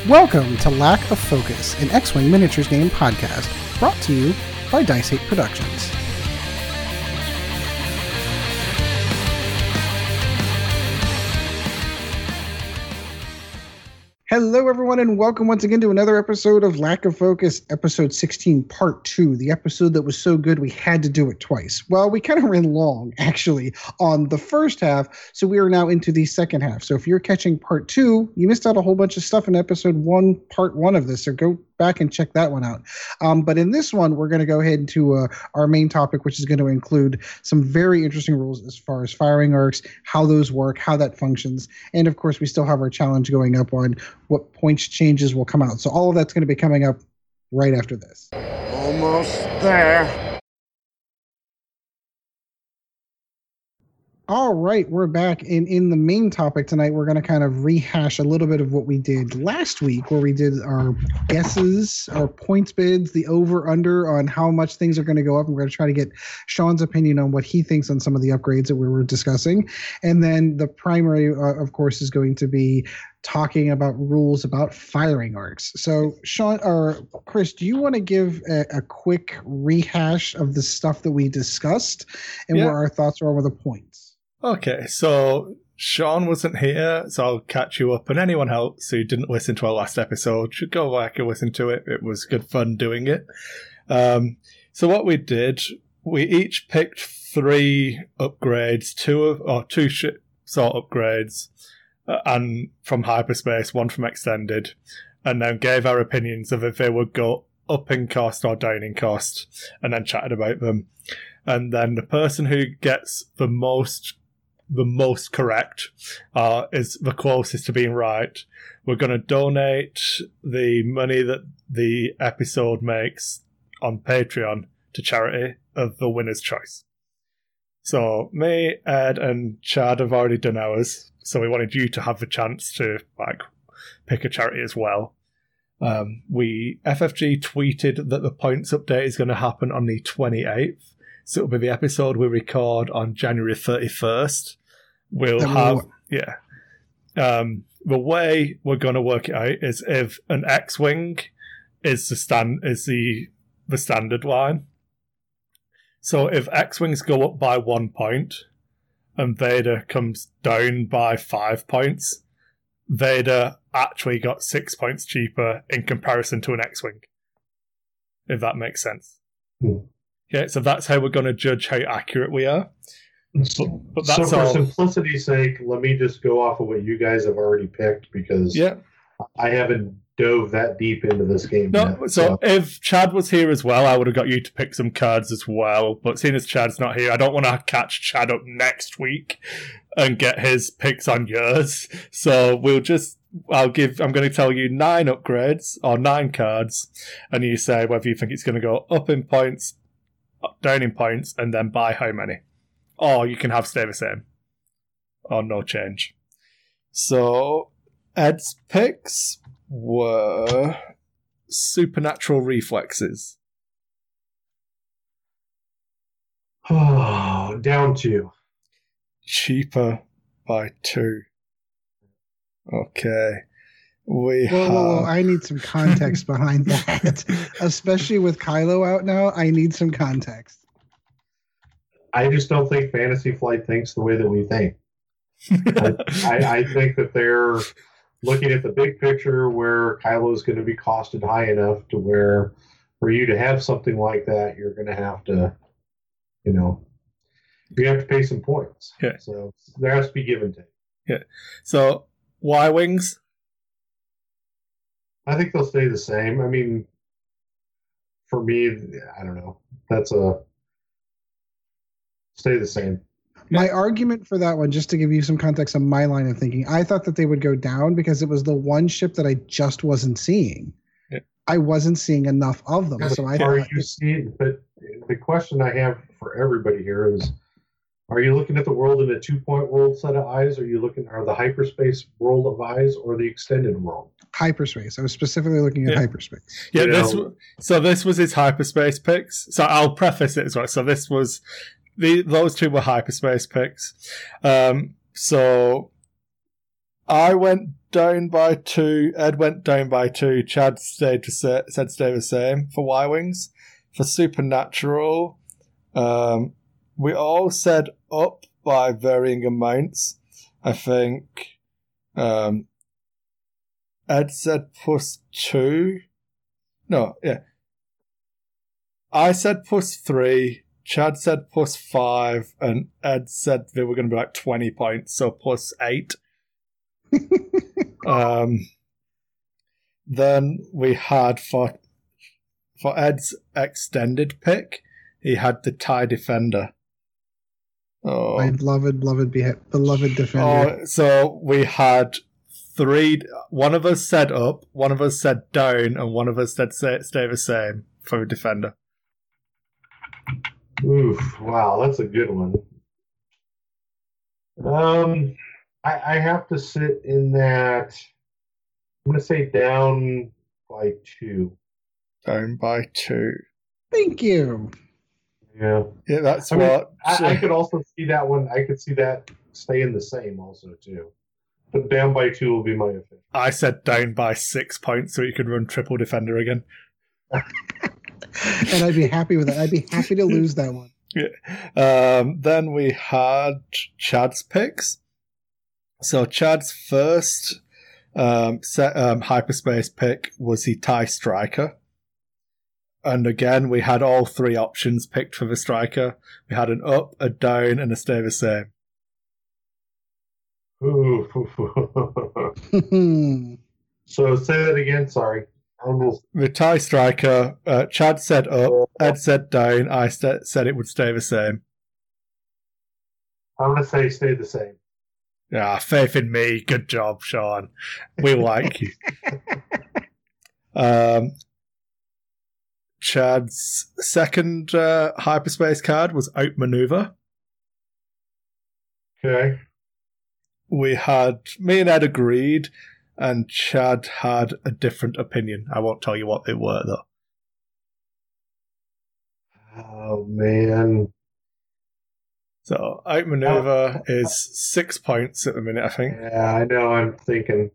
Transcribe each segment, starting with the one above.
Welcome to Lack of Focus, an X-Wing miniatures game podcast, brought to you by Dice 8 Productions. Hello, everyone, and welcome once again to another episode of Lack of Focus, episode 16, part 2, the episode that was so good we had to do it twice. Well, we kind of ran long, actually, on the first half, so we are now into the second half. So if you're catching part 2, you missed out a whole bunch of stuff in episode 1, part 1 of this, so go back and check that one out. But in this one, we're going to go ahead into our main topic, which is going to include some very interesting rules as far as firing arcs, how those work, how that functions, and of course, we still have our challenge going up on what points changes will come out. So all of that's going to be coming up right after this. Almost there. All right, we're back. In the main topic tonight, we're going to kind of rehash a little bit of what we did last week, where we did our guesses, our points bids, the over-under on how much things are going to go up. And we're going to try to get Sean's opinion on what he thinks on some of the upgrades that we were discussing. And then the primary, of course, is going to be talking about rules about firing arcs. So, Sean or Chris, do you want to give a quick rehash of the stuff that we discussed and what our thoughts are over the points? Okay, so Sean wasn't here, so I'll catch you up. And anyone else who didn't listen to our last episode should go back and listen to it. It was good fun doing it. So what we did, we each picked 3 upgrades, two ship-sort upgrades, and from hyperspace, 1 from extended, and then gave our opinions of if they would go up in cost or down in cost, and then chatted about them. And then the person who gets the most correct is the closest to being right. We're going to donate the money that the episode makes on Patreon to charity of the winner's choice. So me, Ed, and Chad have already done ours, so we wanted you to have the chance to pick a charity as well. FFG tweeted that the points update is going to happen on the 28th, so it'll be the episode we record on January 31st. The way we're going to work it out is if an X-Wing is the standard line. So if X-Wings go up by 1 point and Vader comes down by 5 points, Vader actually got 6 points cheaper in comparison to an X-Wing. If that makes sense. Okay, so that's how we're going to judge how accurate we are. But that's so for simplicity's sake, let me just go off of what you guys have already picked, because I haven't dove that deep into this game yet. So if Chad was here as well, I would have got you to pick some cards as well. But seeing as Chad's not here, I don't want to catch Chad up next week and get his picks on yours. So I'm going to tell you 9 upgrades or 9 cards, and you say whether you think it's going to go up in points, down in points, and then by how many. Or you can have stay the same. Or no change. So, Ed's picks were supernatural reflexes. Oh, down 2. Cheaper by 2. Okay. Whoa, I need some context behind that. Especially with Kylo out now, I need some context. I just don't think Fantasy Flight thinks the way that we think. I think that they're looking at the big picture where Kylo is going to be costed high enough to where for you to have something like that, you're going to have to, you have to pay some points. Yeah. So there has to be give and take. Yeah. So Y-Wings? I think they'll stay the same. I mean, for me, I don't know. Stay the same. My argument for that one, just to give you some context on my line of thinking, I thought that they would go down because it was the one ship that I just wasn't seeing. Yeah. I wasn't seeing enough of them. So I Are you seeing? But the question I have for everybody here is: are you looking at the world in a 2-point world set of eyes? Are the hyperspace world of eyes, or the extended world? Hyperspace. I was specifically looking at hyperspace. Yeah. This was his hyperspace picks. So I'll preface it as well. So this was. Those 2 were hyperspace picks. So I went down by 2. Ed went down by 2. Chad said stay the same for Y-Wings. For Supernatural, we all said up by varying amounts. I think Ed said +2. No, yeah. I said +3. Chad said +5. And Ed said they were going to be like 20 points, so +8. Then we had for Ed's extended pick, he had the TIE Defender. Oh, My beloved defender. oh, so we had 3. One of us said up, one of us said down, and one of us said stay the same for a Defender. Oof! Wow, that's a good one. I have to sit in that. I'm going to say down by 2. Down by 2. Thank you. Yeah. Yeah, that's I mean, what. I could also see that one. I could see that staying the same also too. But down by 2 will be my official. I said down by 6 points so you could run triple Defender again. And I'd be happy with that. I'd be happy to lose that one. Yeah. Then we had Chad's picks. So Chad's first hyperspace pick was the TIE Striker. And again, we had all 3 options picked for the Striker. We had an up, a down, and a stay the same. Ooh. So say that again. Sorry. The TIE Striker, Chad said up, Ed said down, I said it would stay the same. I'm going to say stay the same. Yeah, faith in me. Good job, Sean. We like you. Chad's second hyperspace card was Outmaneuver. Okay. Me and Ed agreed, and Chad had a different opinion. I won't tell you what they were, though. Oh, man. So, Outmaneuver is 6 points at the minute, I think. Yeah, I know. I'm thinking.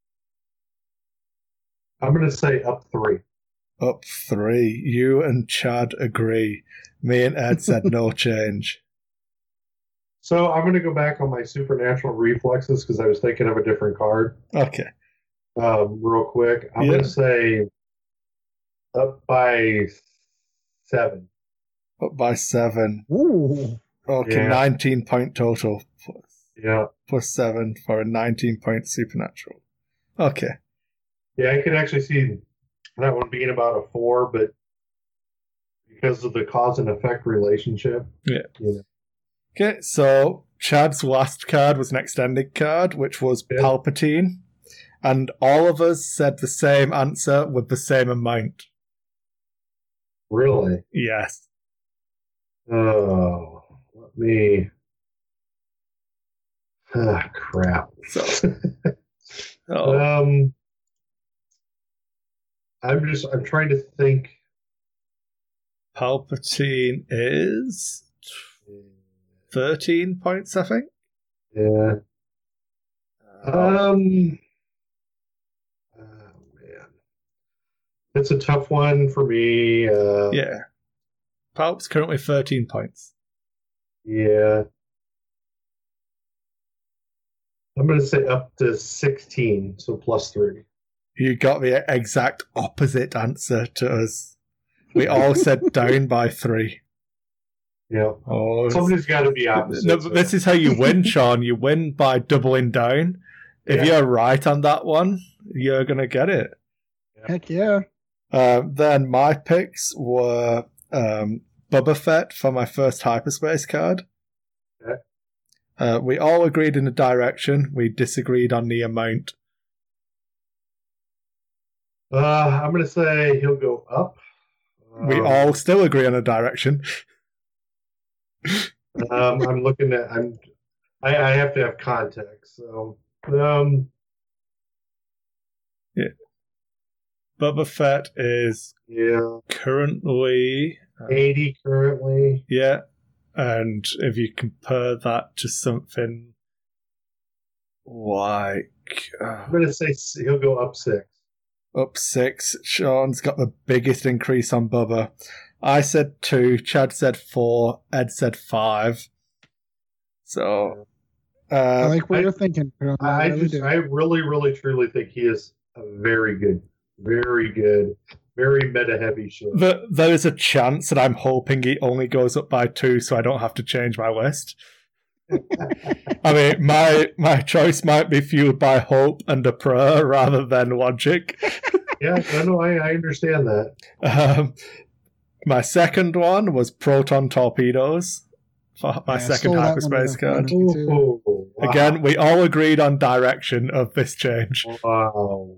I'm going to say up 3. Up 3. You and Chad agree. Me and Ed said no change. So I'm going to go back on my supernatural reflexes because I was thinking of a different card. Okay. Real quick. I'm going to say up by 7. Up by 7. Ooh. Okay, Yeah. 19 point total. Yeah. Plus 7 for a 19 point supernatural. Okay. Yeah, I could actually see that one being about a 4, but because of the cause and effect relationship. Yeah. You know. Okay, so Chad's last card was an extended card, which was Palpatine. And all of us said the same answer with the same amount. Really? Yes. Oh, let me. Ah, crap. Oh. I'm trying to think. Palpatine is 13 points, I think. Yeah. Oh man, it's a tough one for me. Yeah. Palp's currently 13 points. Yeah. I'm going to say up to 16, so plus 3. You got the exact opposite answer to us. We all said down by 3. Yeah. Oh, Somebody's got to be opposite. No, but this is how you win, Sean. You win by doubling down. If you're right on that one, you're going to get it. Heck yeah. Then my picks were Boba Fett for my first hyperspace card. Okay. We all agreed in a direction. We disagreed on the amount. I'm going to say he'll go up. We all still agree on a direction. I'm looking at. I have to have context. So. Yeah. Boba Fett is currently 80 currently. Yeah. And if you compare that to something like I'm going to say he'll go up 6. up 6. Sean's got the biggest increase on Bubba. I said 2, Chad said 4, Ed said 5. So I like what you're thinking. I really, really, truly think he is a very good, very meta-heavy show. There is a chance that I'm hoping he only goes up by 2 so I don't have to change my list. I mean, my choice might be fueled by hope and a prayer rather than logic. Yeah, I understand that. My second one was proton torpedoes for my second hyperspace card. Wow. Again, we all agreed on direction of this change. Wow.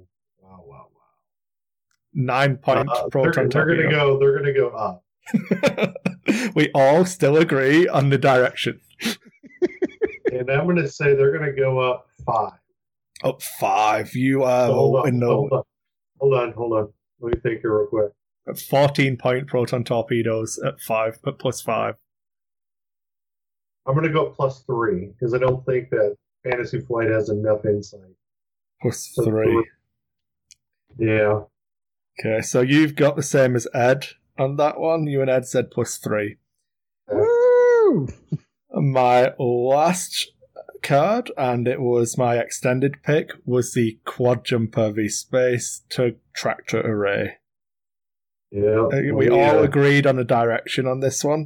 9 points proton torpedo. They're gonna go up. We all still agree on the direction. And I'm gonna say they're gonna go up 5. Up 5. You are Hold on. Let me think here real quick. 14-point proton torpedoes at 5, but plus 5. I'm going to go plus 3 because I don't think that Fantasy Flight has enough insight. Plus 3. Yeah. Okay, so you've got the same as Ed on that one. You and Ed said plus 3. Woo! My last card, and it was my extended pick, was the Quad Jumper v Space Tug Tractor Array. Yeah. We all agreed on a direction on this one.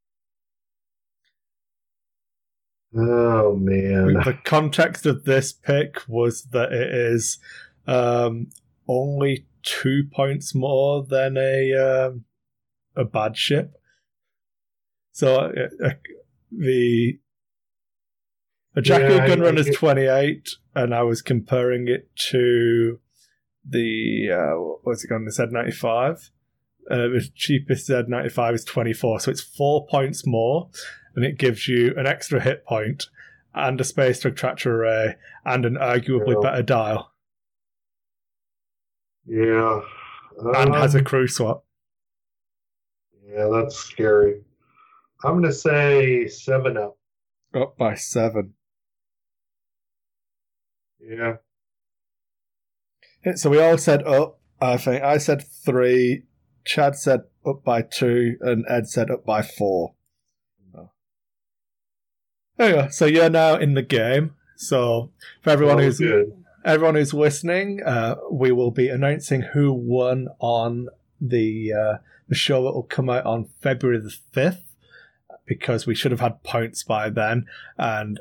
Oh, man. The context of this pick was that it is only 2 points more than a bad ship. So the Jackal Gunrunner is 28, and I was comparing it to the what's it called? The Z95. The cheapest Z95 is 24, so it's 4 points more, and it gives you an extra hit point and a Space Tug Tractor Array and an arguably better dial. Yeah. And has a crew swap. Yeah, that's scary. I'm going to say 7 up. Up by 7. Yeah. So we all said up, I think. I said 3, Chad said up by 2, and Ed said up by 4. There you go. So you're now in the game. So for everyone who's listening, we will be announcing who won on the show that will come out on February the 5th, because we should have had points by then. And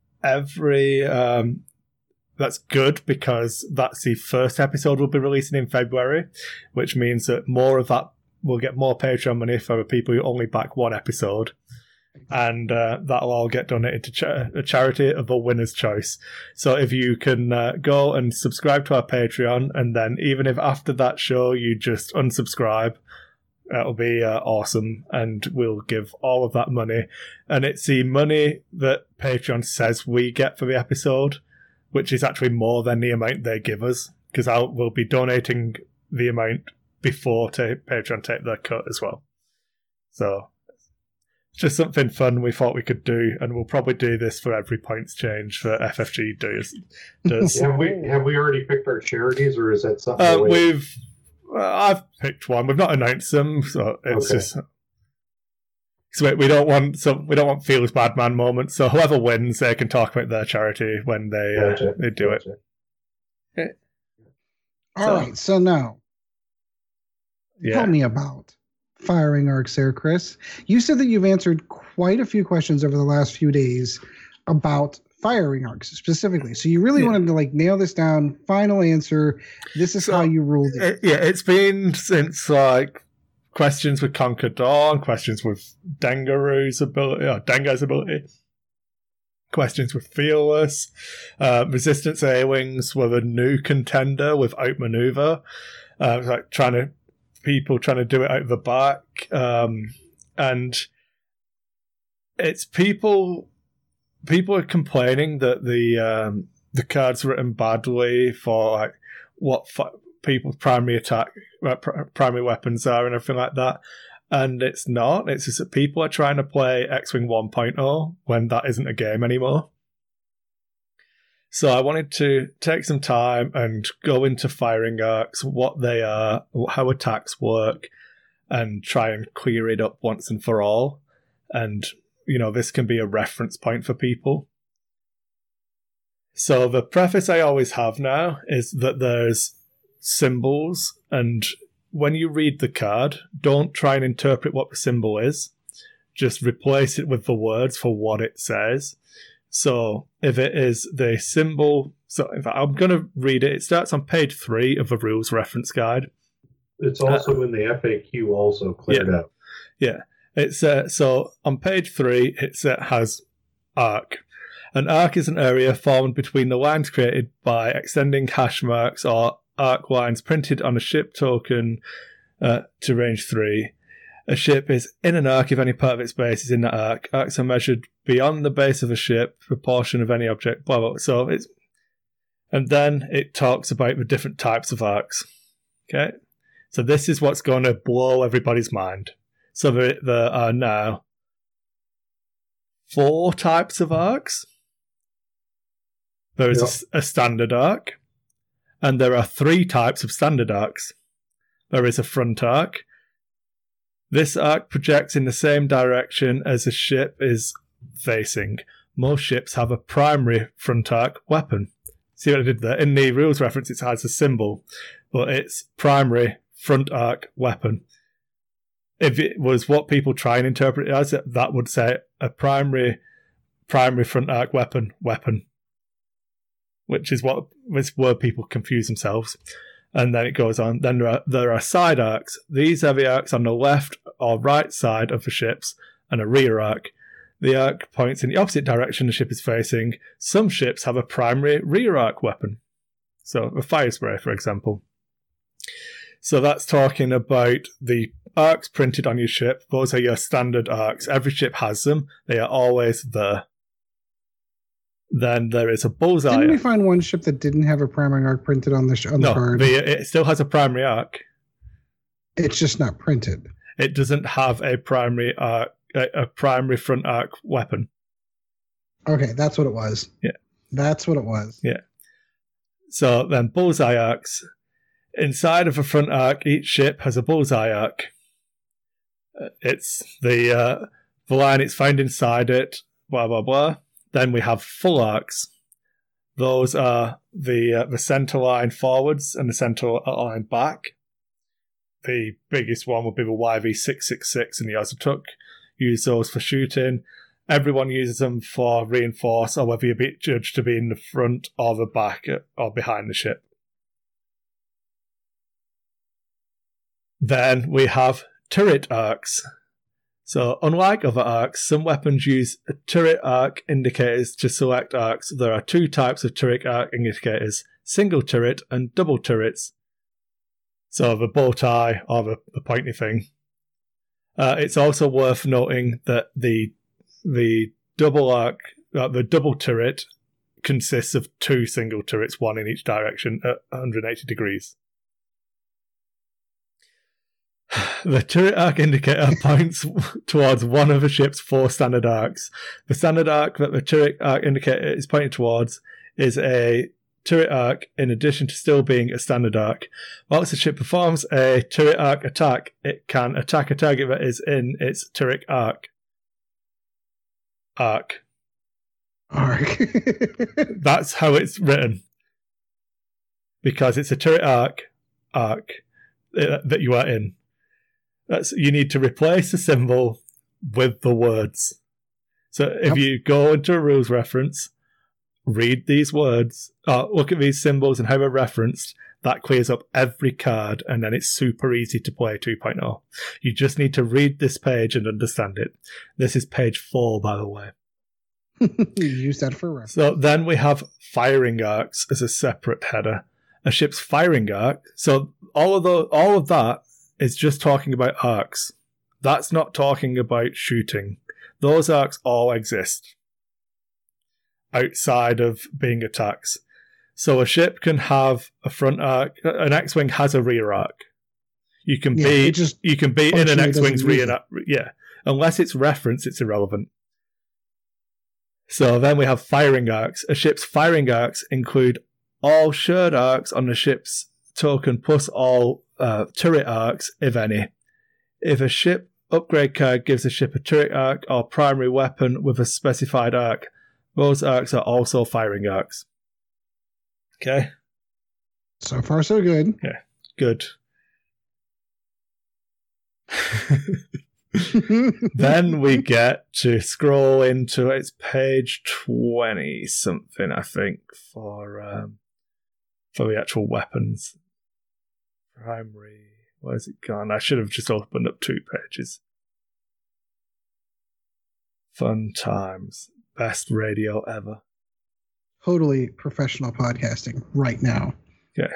that's good, because that's the first episode we'll be releasing in February, which means that more of that will get more Patreon money for the people who only back one episode. And that'll all get donated to a charity of the winner's choice. So if you can go and subscribe to our Patreon, and then even if after that show you just unsubscribe, that'll be awesome, and we'll give all of that money. And it's the money that Patreon says we get for the episode, which is actually more than the amount they give us, because we'll be donating the amount before Patreon take their cut as well. So it's just something fun we thought we could do, and we'll probably do this for every points change that FFG does. Have we already picked our charities, or is that something I've picked one. We've not announced them, so it's just. So we don't want Feels Bad Man moments. So whoever wins, they can talk about their charity when they do it. Okay. All right. So now, tell me about Firing Arcs there, Chris. You said that you've answered quite a few questions over the last few days about firing arcs specifically. So you really wanted to nail this down. Final answer. This is how you ruled it. It's been since questions with Conquer Dawn, questions with Dengaru's ability, or Dengar's ability, questions with Fearless, Resistance A-Wings were a new contender with Outmaneuver, people trying to do it out the back, and it's people are complaining that the card's written badly for what people's primary weapons are and everything like that, and it's not. It's just that people are trying to play X-Wing 1.0 when that isn't a game anymore. So I wanted to take some time and go into firing arcs, what they are, how attacks work, and try and clear it up once and for all. And, this can be a reference point for people. So the preface I always have now is that there's symbols, and when you read the card, don't try and interpret what the symbol is. Just replace it with the words for what it says. So if it is the symbol, so in fact, I'm going to read it. It starts on page 3 of the rules reference guide. It's also in the FAQ, also cleared out. Yeah, it's so on page 3 it has arc. An arc is an area formed between the lines created by extending hash marks or arc lines printed on a ship token to range 3. A ship is in an arc if any part of its base is in that arc. Arcs are measured beyond the base of a ship, proportion of any object, blah, blah. So and then it talks about the different types of arcs. Okay? So this is what's going to blow everybody's mind. So there are now 4 types of arcs. There is a standard arc, and there are 3 types of standard arcs. There is a front arc. This arc projects in the same direction as a ship is facing. Most ships have a primary front arc weapon. See what I did there? In the rules reference, it has a symbol, but it's primary front arc weapon. If it was what people try and interpret it as, that would say a primary front arc weapon, which is where people confuse themselves. And then it goes on. Then there are side arcs. These are the arcs on the left or right side of the ships, and a rear arc. The arc points in the opposite direction the ship is facing. Some ships have a primary rear arc weapon. So a fire spray, for example. So that's talking about the arcs printed on your ship. Those are your standard arcs. Every ship has them. They are always there. Then there is a bullseye. Didn't we find one ship that didn't have a primary arc printed on the card? No, it still has a primary arc. It's just not printed. It doesn't have a primary arc, a primary front arc weapon. Okay, that's what it was. Yeah. That's what it was. Yeah. So then bullseye arcs. Inside of a front arc, each ship has a bullseye arc. It's the line it's found inside it, blah, blah, blah. Then we have full arcs. Those are the center line forwards and the center line back. The biggest one would be the YV666 and the Ozotuk. Use those for shooting. Everyone uses them for reinforce, or whether you're judged to be in the front or the back or behind the ship. Then we have turret arcs. So, unlike other arcs, some weapons use turret arc indicators to select arcs. There are 2 types of turret arc indicators, single turret and double turrets. So, the bow tie or the pointy thing. It's also worth noting that the double arc, the double turret consists of 2 single turrets, one in each direction at 180 degrees. The turret arc indicator points towards one of the ship's 4 standard arcs. The standard arc that the turret arc indicator is pointing towards is a turret arc in addition to still being a standard arc. Whilst the ship performs a turret arc attack, it can attack a target that is in its turret arc. Arc. That's how it's written. Because it's a turret arc that you are in. You need to replace the symbol with the words. So if you go into a rules reference, read these words, look at these symbols and how they're referenced, that clears up every card, and then it's super easy to play 2.0. You just need to read this page and understand it. This is page 4, by the way. Use that for reference. So then we have firing arcs as a separate header. A ship's firing arc. So all of that is just talking about arcs. That's not talking about shooting. Those arcs all exist outside of being attacks. So a ship can have a front arc. An X-wing has a rear arc. You can be in an X-wing's rear arc. Yeah, unless it's referenced, it's irrelevant. So then we have firing arcs. A ship's firing arcs include all shared arcs on the ship's token plus all turret arcs, if any. If a ship upgrade card gives a ship a turret arc or primary weapon with a specified arc, those arcs are also firing arcs. Okay? So far, so good. Yeah, good. Then we get to scroll into it's page 20 something, I think, for the actual weapons. Primary. Where's it gone? I should have just opened up 2 pages. Fun times. Best radio ever. Totally professional podcasting right now. Okay.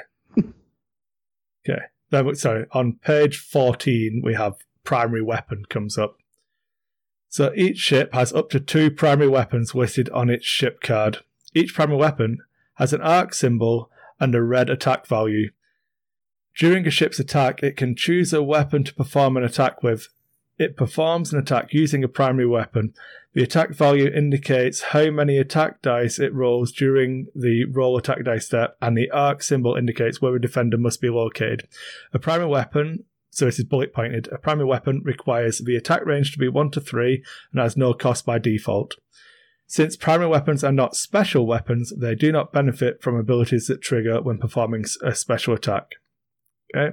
Sorry, on page 14, we have primary weapon comes up. So each ship has up to 2 primary weapons listed on its ship card. Each primary weapon has an arc symbol and a red attack value. During a ship's attack, it can choose a weapon to perform an attack with. It performs an attack using a primary weapon. The attack value indicates how many attack dice it rolls during the roll attack dice step, and the arc symbol indicates where a defender must be located. A primary weapon, so this is bullet pointed, a primary weapon requires the attack range to be 1 to 3 and has no cost by default. Since primary weapons are not special weapons, they do not benefit from abilities that trigger when performing a special attack. Okay?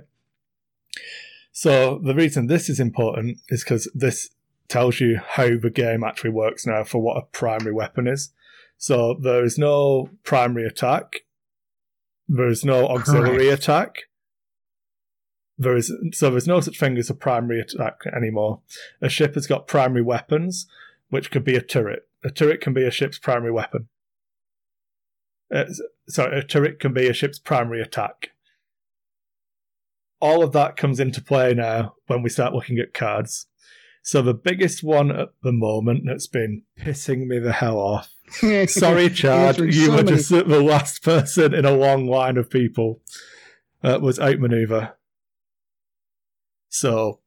So the reason this is important is because this tells you how the game actually works now for what a primary weapon is. So there is no primary attack. There is no auxiliary attack. There's no such thing as a primary attack anymore. A ship has got primary weapons, which could be a turret. A turret can be a ship's primary weapon. A turret can be a ship's primary attack. All of that comes into play now when we start looking at cards. So the biggest one at the moment that's been pissing me the hell off. Sorry, Chad, you were just the last person in a long line of people. Was outmaneuver. So,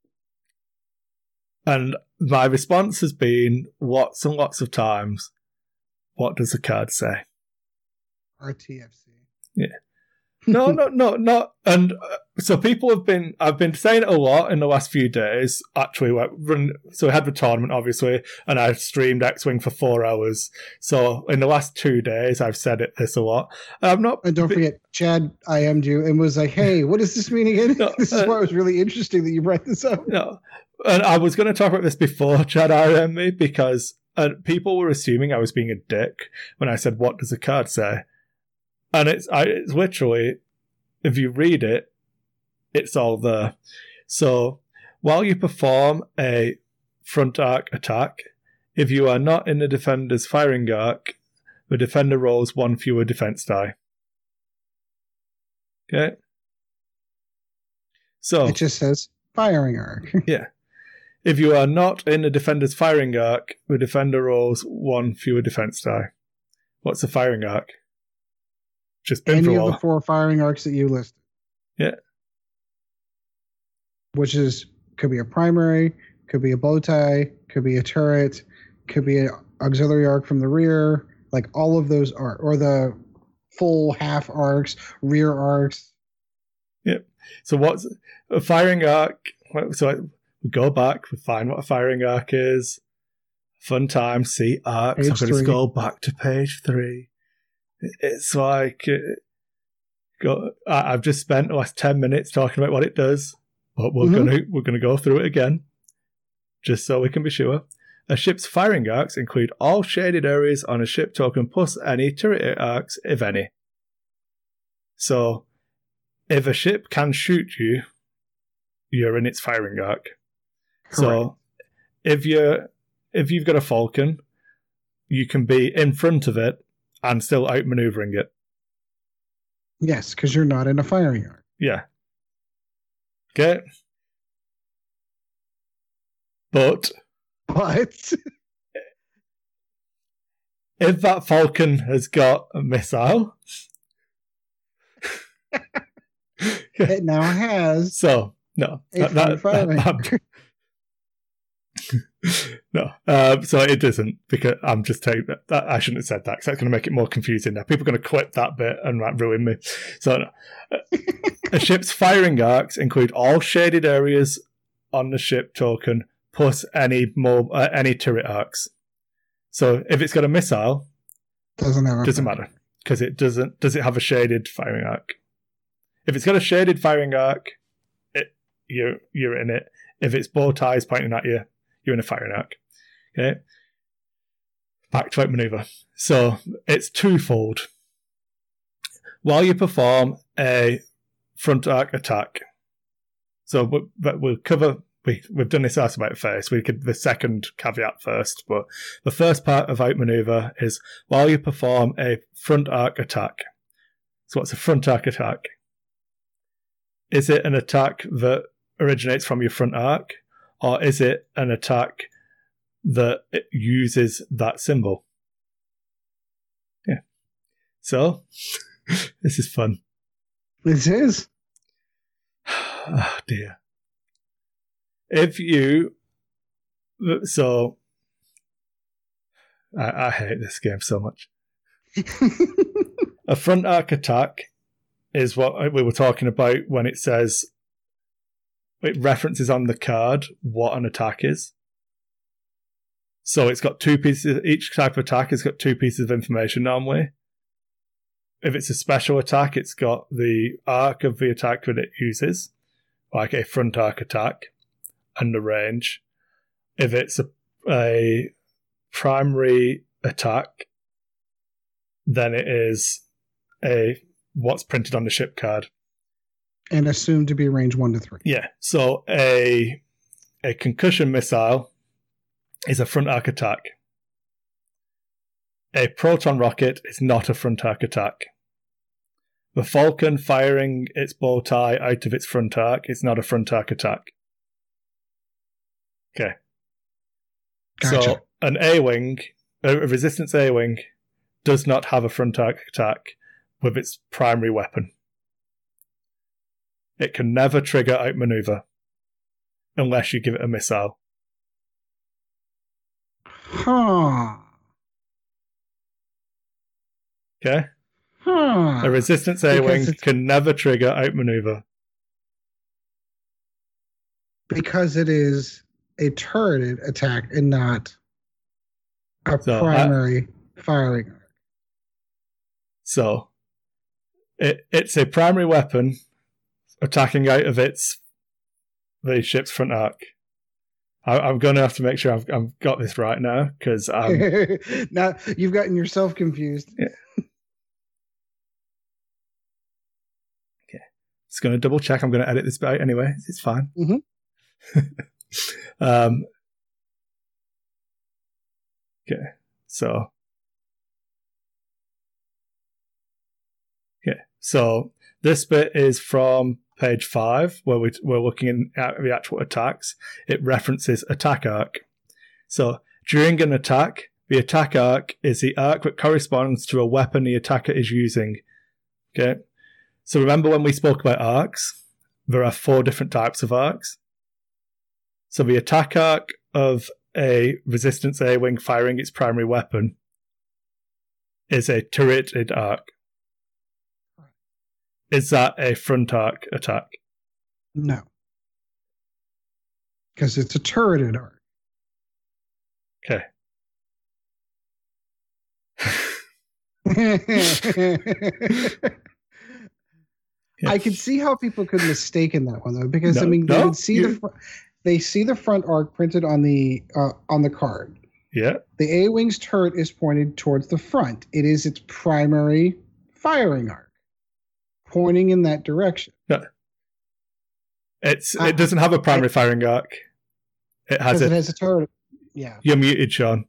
and my response has been lots and lots of times, what does the card say? RTFC. Yeah. No, not. And so I've been saying it a lot in the last few days. Actually, so we had the tournament, obviously, and I streamed X-Wing for 4 hours. So in the last 2 days, I've said this a lot. I'm not. And don't forget, Chad IM'd you and was like, "Hey, what does this mean again?" No, this is why it was really interesting that you brought this up. No, and I was going to talk about this before Chad IM'd me because people were assuming I was being a dick when I said, "What does the card say?" And it's literally, if you read it, it's all there. So, while you perform a front arc attack, if you are not in the defender's firing arc, the defender rolls 1 fewer defense die. Okay? So it just says firing arc. Yeah. If you are not in the defender's firing arc, the defender rolls 1 fewer defense die. What's the firing arc? Just been any of the 4 firing arcs that you listed. Yeah. Which could be a primary, could be a bow tie, could be a turret, could be an auxiliary arc from the rear, like all of those are, or the full half arcs, rear arcs. Yep. So what's a firing arc? So we go back, we find what a firing arc is. Fun time, see arcs. I'm going to go back to page 3. It's like I've just spent the last 10 minutes talking about what it does, but we're gonna go through it again, just so we can be sure. A ship's firing arcs include all shaded areas on a ship token plus any turret arcs, if any. So, if a ship can shoot you, you're in its firing arc. Correct. So, if you've got a Falcon, you can be in front of it and still outmaneuvering it. Yes, because you're not in a firing arc. Yeah. Okay. But if that Falcon has got a missile, it now has. So no, No. So it doesn't, because I'm just telling you that I shouldn't have said that, because that's going to make it more confusing now. People are going to clip that bit and ruin me. So a ship's firing arcs include all shaded areas on the ship token, plus any turret arcs. So if it's got a missile, doesn't matter, because it doesn't. Does it have a shaded firing arc? If it's got a shaded firing arc, you're in it. If it's bow ties pointing at you, you're in a firing arc. Okay. Back to outmaneuver. So it's twofold. While you perform a front arc attack, so we'll cover. We've done this about first. We could the second caveat first, but the first part of outmaneuver is while you perform a front arc attack. So what's a front arc attack? Is it an attack that originates from your front arc, or is it an attack that uses that symbol? Yeah. So this is fun. This is. Oh dear. I hate this game so much. A front arc attack is what we were talking about when it says, it references on the card what an attack is. So it's got two pieces, each type of attack has got two pieces of information normally. If it's a special attack, it's got the arc of the attack that it uses, like a front arc attack, and the range. If it's a primary attack, then it is what's printed on the ship card. And assumed to be range 1 to 3. Yeah. So a concussion missile is a front arc attack. A proton rocket is not a front arc attack. The Falcon firing its bow tie out of its front arc is not a front arc attack. Okay. Gotcha. So an A-wing, a resistance A-wing, does not have a front arc attack with its primary weapon. It can never trigger outmaneuver unless you give it a missile. Huh. Okay? Huh. A resistance A-wing can never trigger outmaneuver. Because it is a turreted attack and not a primary firing arc. So, it's a primary weapon attacking out of the ship's front arc. I'm going to have to make sure I've got this right now, because now you've gotten yourself confused. Yeah. Okay, just going to double check. I'm going to edit this bit out anyway. It's fine. Mm-hmm. Okay, so this bit is from page 5, where we're looking at the actual attacks. It references attack arc. So during an attack, the attack arc is the arc that corresponds to a weapon the attacker is using. Okay, so remember when we spoke about arcs, there are 4 different types of arcs. So the attack arc of a resistance A-wing firing its primary weapon is a turreted arc. Is that a front arc attack? No. Because it's a turreted arc. Okay. I could see how people could mistake in that one, though, because they would see they see the front arc printed on the card. Yeah. The A-wing's turret is pointed towards the front. It is its primary firing arc, pointing in that direction. No. It doesn't have a primary firing arc. It has a turret. Yeah. You're muted, Sean.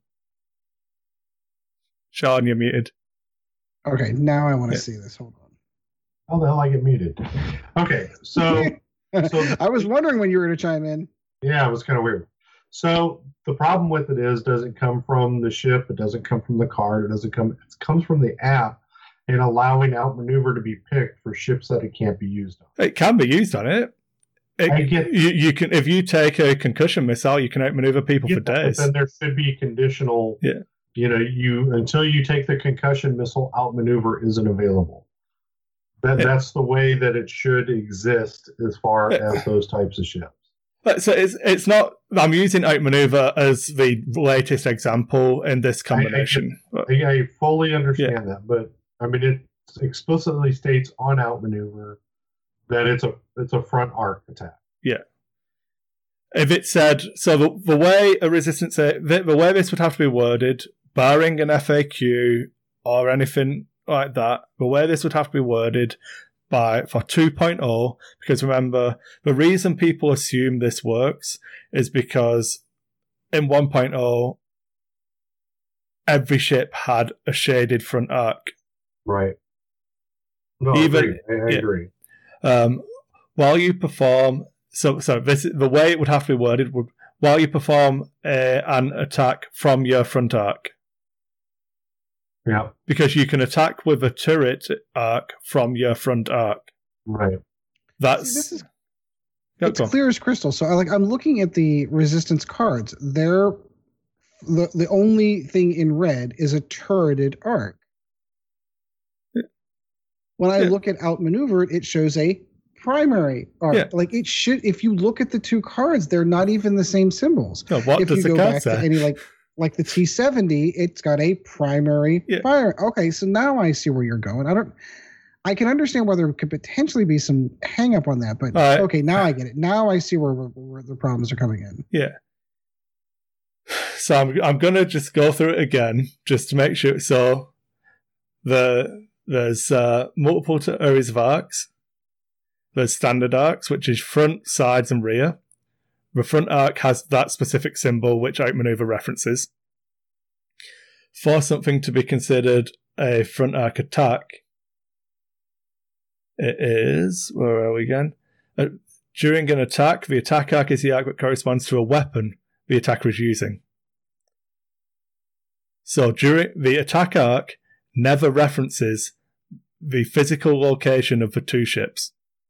Sean, you're muted. Okay, now I want to see this. Hold on. How the hell I get muted? Okay, so I was wondering when you were going to chime in. Yeah, it was kind of weird. So the problem with it doesn't come from the ship. It doesn't come from the card. It comes from the app and allowing outmaneuver to be picked for ships that it can't be used on. It can be used on it. You can, if you take a concussion missile, you can outmaneuver people for days. But then there should be conditional. Yeah. Until you take the concussion missile, outmaneuver isn't available. That's the way that it should exist as far as those types of ships. But so it's not. I'm using outmaneuver as the latest example in this combination. I fully understand that, but I mean it explicitly states on outmaneuver that it's a front arc attack. Yeah. If it said so, the way a resistance, the way this would have to be worded, barring an FAQ or anything like that, the way this would have to be worded for 2.0, because remember, the reason people assume this works is because in 1.0, every ship had a shaded front arc. Right. No, I agree. While you perform, so this the way it would have to be worded would while you perform an attack from your front arc. Yeah. Because you can attack with a turret arc from your front arc. Right. It's clear as crystal. So I'm looking at the resistance cards. The only thing in red is a turreted arc. When I look at outmaneuvered, it shows a primary arc. Yeah. It should. If you look at the two cards, they're not even the same symbols. So what if does you the go card back say? to any like the T-70, it's got a primary fire. Okay, so now I see where you're going. I can understand why there could potentially be some hang up on that, but okay, now I get it. Now I see where the problems are coming in. Yeah. So I'm going to just go through it again, just to make sure. So there's multiple areas of arcs. There's standard arcs, which is front, sides, and rear. The front arc has that specific symbol, which outmaneuver references. For something to be considered a front arc attack, it is, where are we again? During an attack, the attack arc is the arc that corresponds to a weapon the attacker is using. So during the attack arc never references the physical location of the two ships.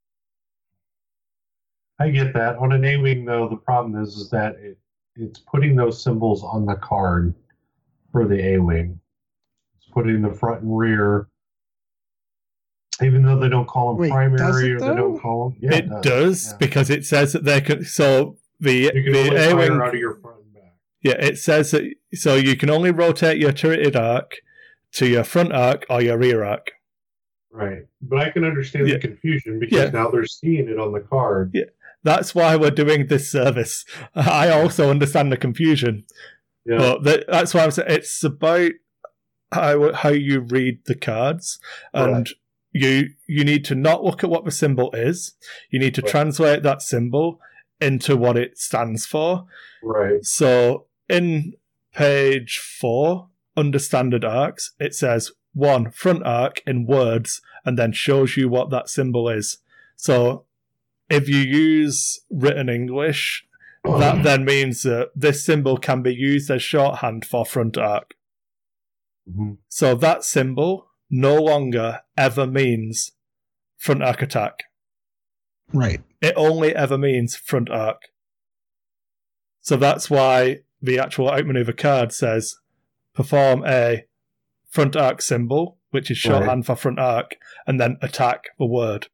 I get that. On an A-Wing, though, the problem is that it's putting those symbols on the card for the A-Wing. It's putting the front and rear, even though they don't call them primary or they don't call them. Yeah, it does because it says that they can. So the A-Wing out of your front and back. Yeah, it says that. So you can only rotate your turreted arc to your front arc or your rear arc. Right, but I can understand the confusion because now they're seeing it on the card. Yeah. That's why we're doing this service. I also understand the confusion. Yeah. But that's why I'm saying it's about how you read the cards. And you need to not look at what the symbol is. You need to translate that symbol into what it stands for. Right. So in page 4, under standard arcs, it says 1 front arc in words and then shows you what that symbol is. So if you use written English, that then means that this symbol can be used as shorthand for front arc. Mm-hmm. So that symbol no longer ever means front arc attack. Right. It only ever means front arc. So that's why the actual outmaneuver card says perform a front arc symbol, which is shorthand for front arc, and then attack the word.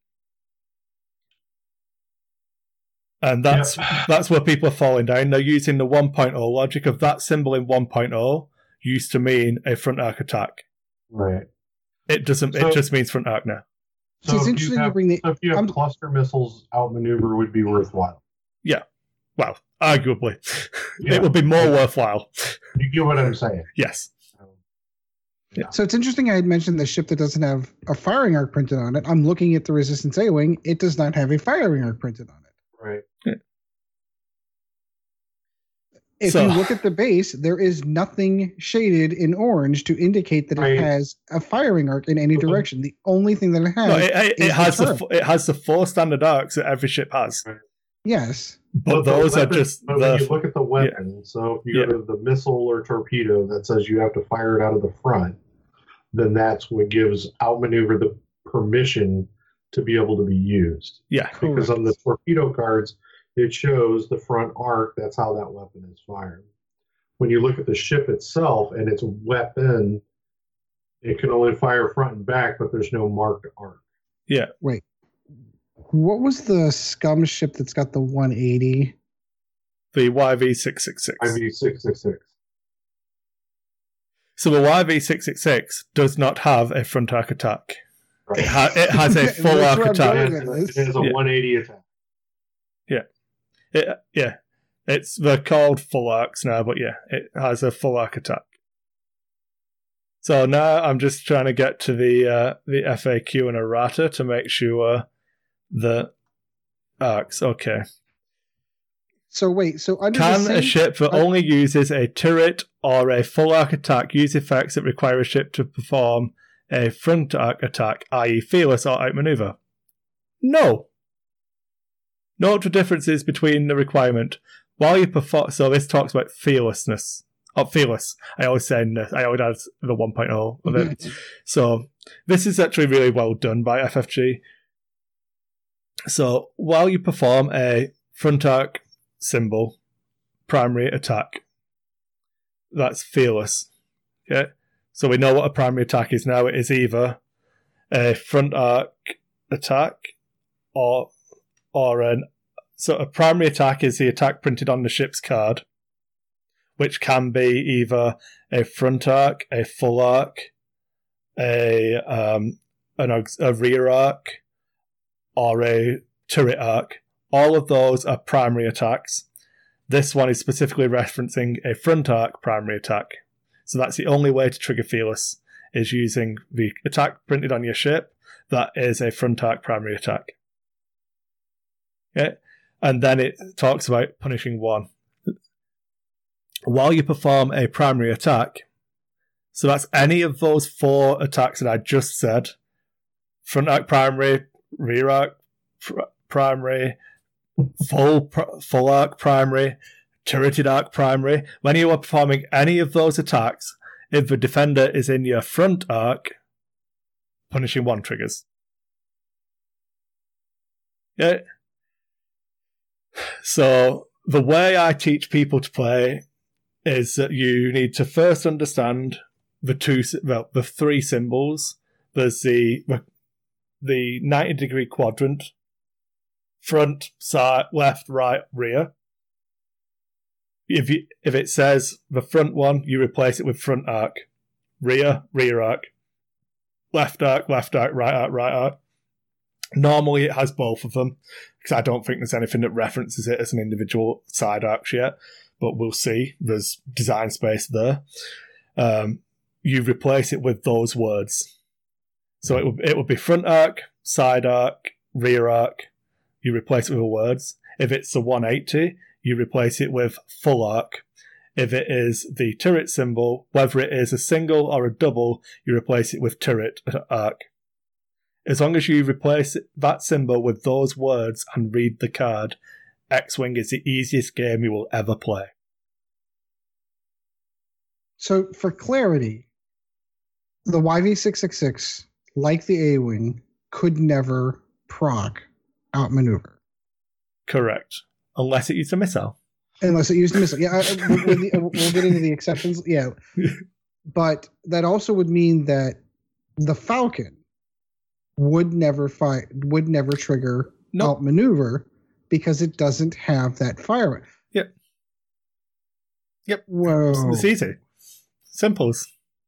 And that's where people are falling down. They're using the 1.0 logic of that symbol in 1.0 used to mean a front arc attack. Right. It doesn't. It just means front arc now. So it's interesting you bring the. So if you have cluster missiles, outmaneuver would be worthwhile. Yeah. Well, arguably, it would be more worthwhile. You get what I'm saying? Yes. Yeah. So it's interesting I had mentioned the ship that doesn't have a firing arc printed on it. I'm looking at the Resistance A-Wing. It does not have a firing arc printed on it. Right. Yeah. If you look at the base, there is nothing shaded in orange to indicate that it has a firing arc in any direction. The only thing that it has it has the 4 standard arcs that every ship has. Right. Yes. But those are just when you look at the weapon, so if you go to the missile or torpedo that says you have to fire it out of the front, then that's what gives outmaneuver the permission to be able to be used. Yeah. Because on the torpedo cards, it shows the front arc. That's how that weapon is fired. When you look at the ship itself and its weapon, it can only fire front and back, but there's no marked arc. Yeah. Wait. What was the scum ship that's got the 180? The YV-666. YV-666. So the YV-666 does not have a front arc attack. Right. It has a full That's arc where I'm attack. going with It this. has a 180 attack. They're called full arcs now, but yeah, it has a full arc attack. So now I'm just trying to get to the FAQ and errata to make sure the arcs. Okay. So wait, so under Can the same, a ship that only uses a turret or a full arc attack use effects that require a ship to perform a front arc attack, i.e. fearless or outmaneuver? No. Note the differences between the requirement. While you perform, so this talks about fearlessness. Oh, fearless. I always say this. I always add the 1.0 of it. So this is actually really well done by FFG. So while you perform a front arc symbol primary attack, that's fearless. Okay. So we know what a primary attack is now. It is either a front arc attack or so a primary attack is the attack printed on the ship's card, which can be either a front arc, a full arc, a rear arc, or a turret arc. All of those are primary attacks. This one is specifically referencing a front arc primary attack. So that's the only way to trigger Fearless, is using the attack printed on your ship that is a front arc primary attack. Okay? And then it talks about punishing one. While you perform a primary attack, so that's any of those 4 attacks that I just said, front arc primary, rear arc primary, full arc primary, turreted arc primary, when you are performing any of those attacks, if the defender is in your front arc, punishing one triggers. Yeah. So the way I teach people to play is that you need to first understand the 3 symbols. There's the 90-degree quadrant, front, side, left, right, rear. If it says the front one, you replace it with front arc, rear arc, left arc, right arc. Normally it has both of them, because I don't think there's anything that references it as an individual side arcs yet, but we'll see. There's design space there. You replace it with those words. So it would be front arc, side arc, rear arc. You replace it with the words. If it's the 180, you replace it with full arc. If it is the turret symbol, whether it is a single or a double, you replace it with turret arc. As long as you replace that symbol with those words and read the card, X-Wing is the easiest game you will ever play. So for clarity, the YV-666, like the A-Wing, could never proc outmaneuver. Correct. Unless it used a missile. Unless it used a missile. Yeah, we'll get into the exceptions. Yeah. But that also would mean that the Falcon would never trigger outmaneuver because it doesn't have that fire. Yep. Whoa. It's easy. Simples.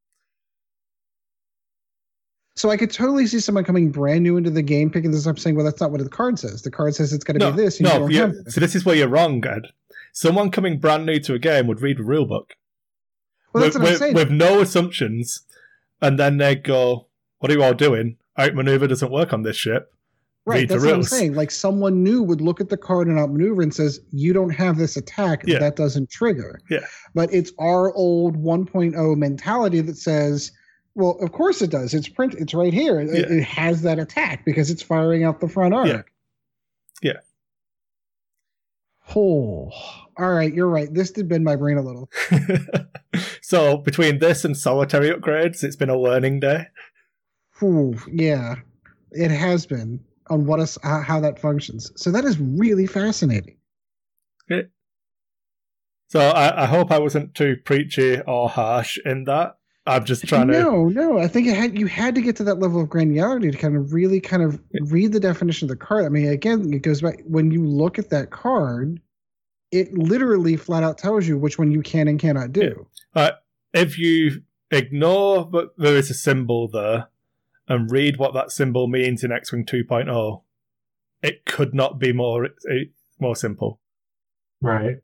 So I could totally see someone coming brand new into the game, picking this up, saying, well, that's not what the card says. The card says it's got to be this. And you don't have this. So this is where you're wrong, Ed. Someone coming brand new to a game would read the rule book. Well, that's what I'm saying. With no assumptions, and then they go, what are you all doing? Outmaneuver doesn't work on this ship. Right, Read that's the what I'm rules. saying. Like someone new would look at the card and outmaneuver and says, you don't have this attack. Yeah. That doesn't trigger. Yeah. But it's our old 1.0 mentality that says, well, of course it does. It's print. It's right here. It has that attack because it's firing out the front arc. Yeah. Oh, all right. You're right. This did bend my brain a little. So between this and solitary upgrades, it's been a learning day. Ooh, yeah, it has been. on how that functions. So that is really fascinating. Okay. So I hope I wasn't too preachy or harsh in that. I'm just trying to... No. I think you had to get to that level of granularity to kind of really read the definition of the card. I mean, again, it goes back, when you look at that card, it literally flat out tells you which one you can and cannot do. If you ignore that there is a symbol there and read what that symbol means in X-Wing 2.0, it could not be more simple. Right.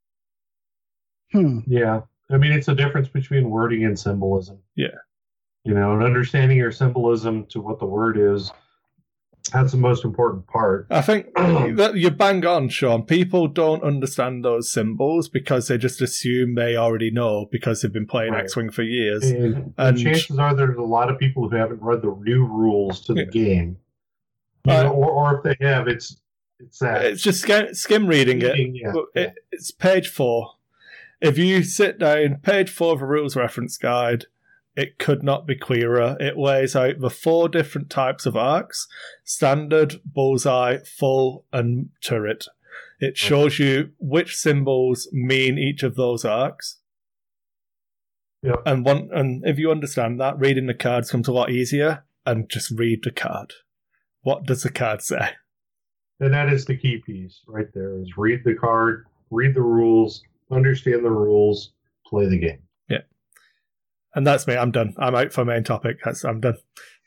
Yeah. I mean, it's a difference between wording and symbolism. Yeah. And understanding your symbolism to what the word is, that's the most important part. I think that you're bang on, Sean. People don't understand those symbols because they just assume they already know because they've been playing X-Wing for years. And chances are there's a lot of people who haven't read the new rules to the game. Or if they have, it's just skim reading it. Yeah. It's page 4. If you sit down, page 4 of a rules reference guide, it could not be clearer. It lays out the 4 different types of arcs: standard, bullseye, full, and turret. It shows you which symbols mean each of those arcs. Yep. And if you understand that, reading the cards comes a lot easier, and just read the card. What does the card say? And that is the key piece right there, is read the card, read the rules, understand the rules, play the game. Yeah. And that's me. I'm done. I'm out for main topic. I'm done.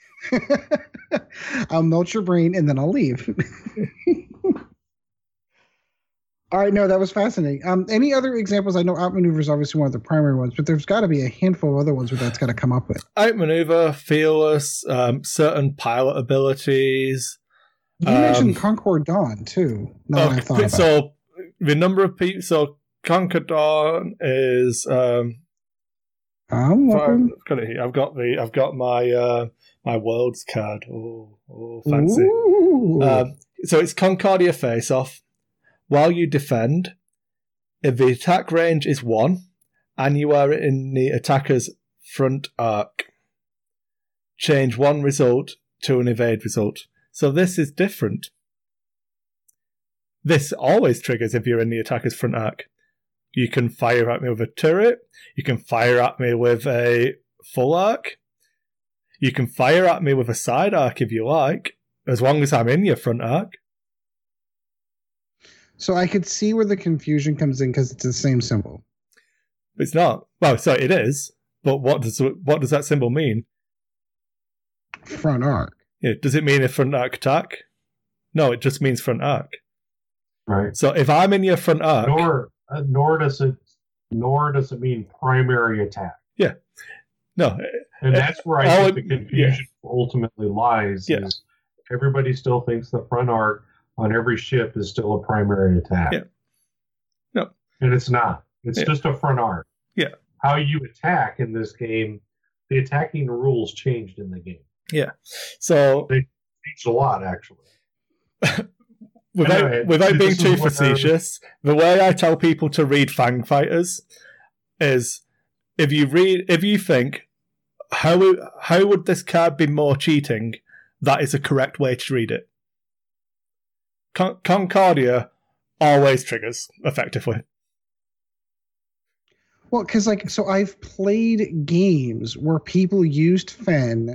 I'll melt your brain and then I'll leave. All right. No, that was fascinating. Any other examples? I know Outmaneuver is obviously one of the primary ones, but there's got to be a handful of other ones where that's got to come up with. Outmaneuver, Fearless, certain pilot abilities. You mentioned Concord Dawn, too. So the number of people... So Concord Dawn is... I'm looking. I've got my Worlds card. Oh, fancy. So it's Concordia face-off. While you defend, if the attack range is 1 and you are in the attacker's front arc, change 1 result to an evade result. So this is different. This always triggers if you're in the attacker's front arc. You can fire at me with a turret. You can fire at me with a full arc. You can fire at me with a side arc if you like, as long as I'm in your front arc. So I could see where the confusion comes in because it's the same symbol. It's not. Well, sorry, it is. But what does that symbol mean? Front arc. Yeah, does it mean a front arc attack? No, it just means front arc. Right. So if I'm in your front arc, nor does it mean primary attack. Yeah. No. And that's where I think the confusion ultimately lies. Yeah. Is everybody still thinks the front arc on every ship is still a primary attack. Yeah. No. And it's not. It's just a front arc. Yeah. How you attack in this game, the attacking rules changed in the game. Yeah. So they changed a lot, actually. Without being too facetious, the way I tell people to read Fang Fighters is if you think how would this card be more cheating, that is a correct way to read it. Concordia always triggers effectively. Well, because so I've played games where people used Fen,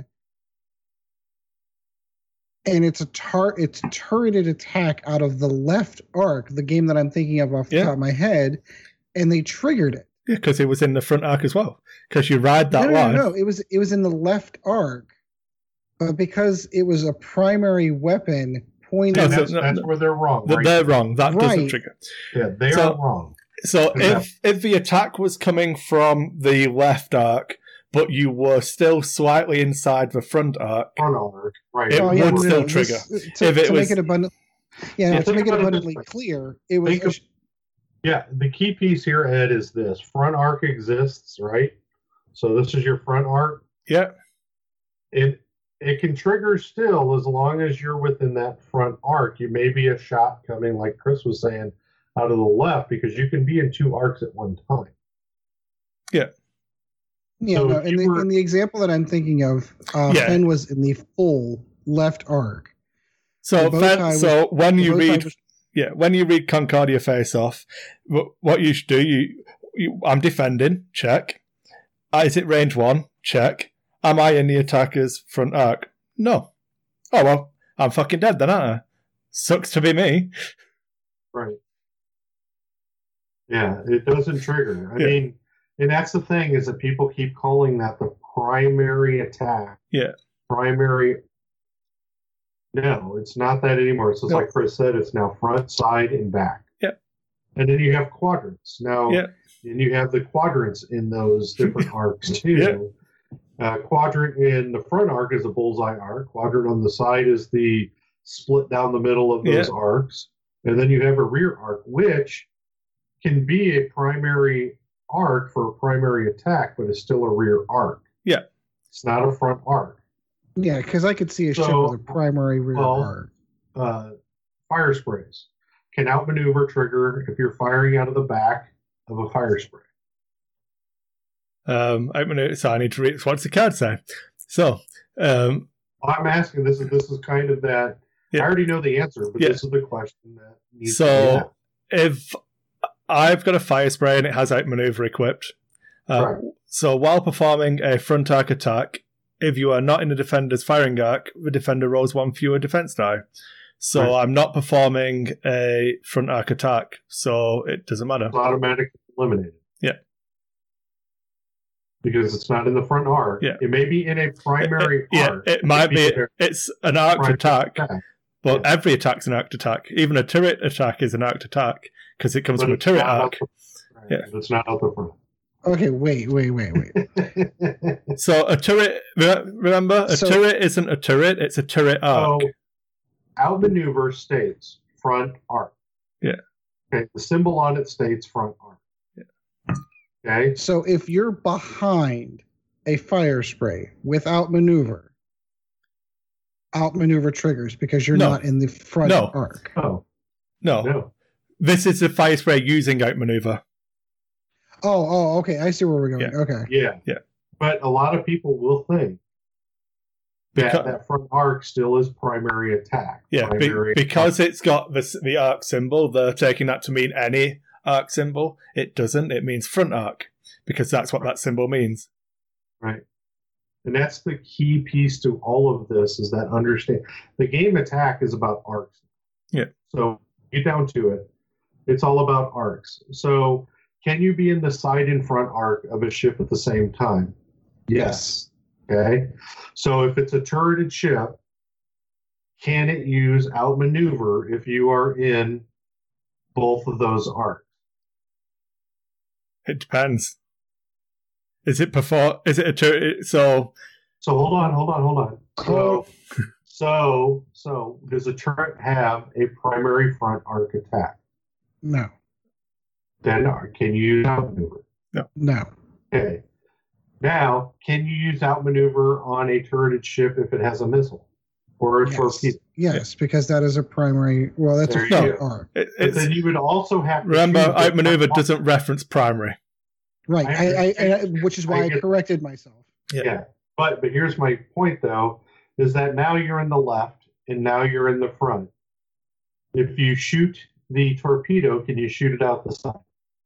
and it's a turreted attack out of the left arc, the game that I'm thinking of off the top of my head, and they triggered it. Yeah, because it was in the front arc as well. Because you ride that line. No, it was in the left arc, but because it was a primary weapon pointing. That's where they're wrong. Right? They're wrong. That doesn't trigger. Yeah, they are wrong. So if the attack was coming from the left arc, but you were still slightly inside the front arc, right? It would still trigger. To make it abundantly clear, it was. The key piece here, Ed, is this: front arc exists, right? So this is your front arc. Yeah. It can trigger still as long as you're within that front arc. You may be a shot coming, like Chris was saying, out of the left, because you can be in 2 arcs at one time. Yeah. Yeah, so in the example that I'm thinking of, Fen was in the full left arc. So, The bow tie so when the you bow tie read, was- when you read Concordia Face Off, what you should do, I'm defending, check. Is it range 1? Check. Am I in the attacker's front arc? No. Oh well, I'm fucking dead then, aren't I? Sucks to be me. Right. Yeah, it doesn't trigger. I Yeah. mean, and that's the thing is that people keep calling that the primary attack. Yeah. Primary. No, it's not that anymore. It's just No. like Chris said, it's now front, side, and back. Yeah. And then you have quadrants. Now, Yeah. and you have the quadrants in those different arcs too. Quadrant in the front arc is a bullseye arc. Quadrant on the side is the split down the middle of those arcs. And then you have a rear arc, which can be a primary arc for a primary attack, but it's still a rear arc. Yeah. It's not a front arc. Yeah, because I could see a ship with a primary rear arc. Fire sprays can outmaneuver trigger if you're firing out of the back of a fire spray. So I need to read. What's the card say? So, I'm asking. This is kind of that. Yeah. I already know the answer, but Yeah. this is the question that needs to be so asked. if I've got a fire spray and it has outmaneuver equipped, Right. so while performing a front arc attack, if you are not in the defender's firing arc, the defender rolls 1 fewer defense die. So Right. I'm not performing a front arc attack, so it doesn't matter. It's automatically eliminated. Yeah. Because it's not in the front arc. Yeah. It may be in a primary Yeah, arc. it might be. there. It's an arced Primary attack, but Yeah. every attack's an arced attack. Even a turret attack is an arced attack because it comes But from a it's turret not out arc. the- right, Yeah. but it's not out the front. Okay, wait. So a turret, remember, a So- turret isn't a turret; it's a turret arc. So, outmaneuver states front arc. Yeah. Okay. The symbol on it states front arc. Yeah. Okay. So if you're behind a fire spray without maneuver, outmaneuver triggers because you're No. not in the front No. arc. Oh No, no. this is a fire spray using outmaneuver. Oh, okay. I see where we're going. Yeah. Okay. Yeah. Yeah. But a lot of people will think that Because- that front arc still is primary attack. Yeah, Primary because it's got the arc symbol. They're taking that to mean any arc symbol. It doesn't. It means front arc because that's what that symbol means. Right. And that's the key piece to all of this is that understand the game attack is about arcs. Yeah. So get down to it. It's all about arcs. So can you be in the side and front arc of a ship at the same time? Yes. Okay. So if it's a turreted ship, can it use outmaneuver if you are in both of those arcs? It depends. Is it a turret? So So hold on. So does a turret have a primary front arc attack? No. Then can you use outmaneuver? No. Okay. Now, can you use outmaneuver on a turreted ship if it has a missile or a Yes. torpedo? Yes, because that is a primary. Well, that's There a you front go. arc. But it's, then you would also have to remember, choose the outmaneuver front arc. doesn't reference primary. Right. I Which is why I get- corrected myself. Yeah. But here's my point though, is that now you're in the left and now you're in the front. If you shoot the torpedo, can you shoot it out the side?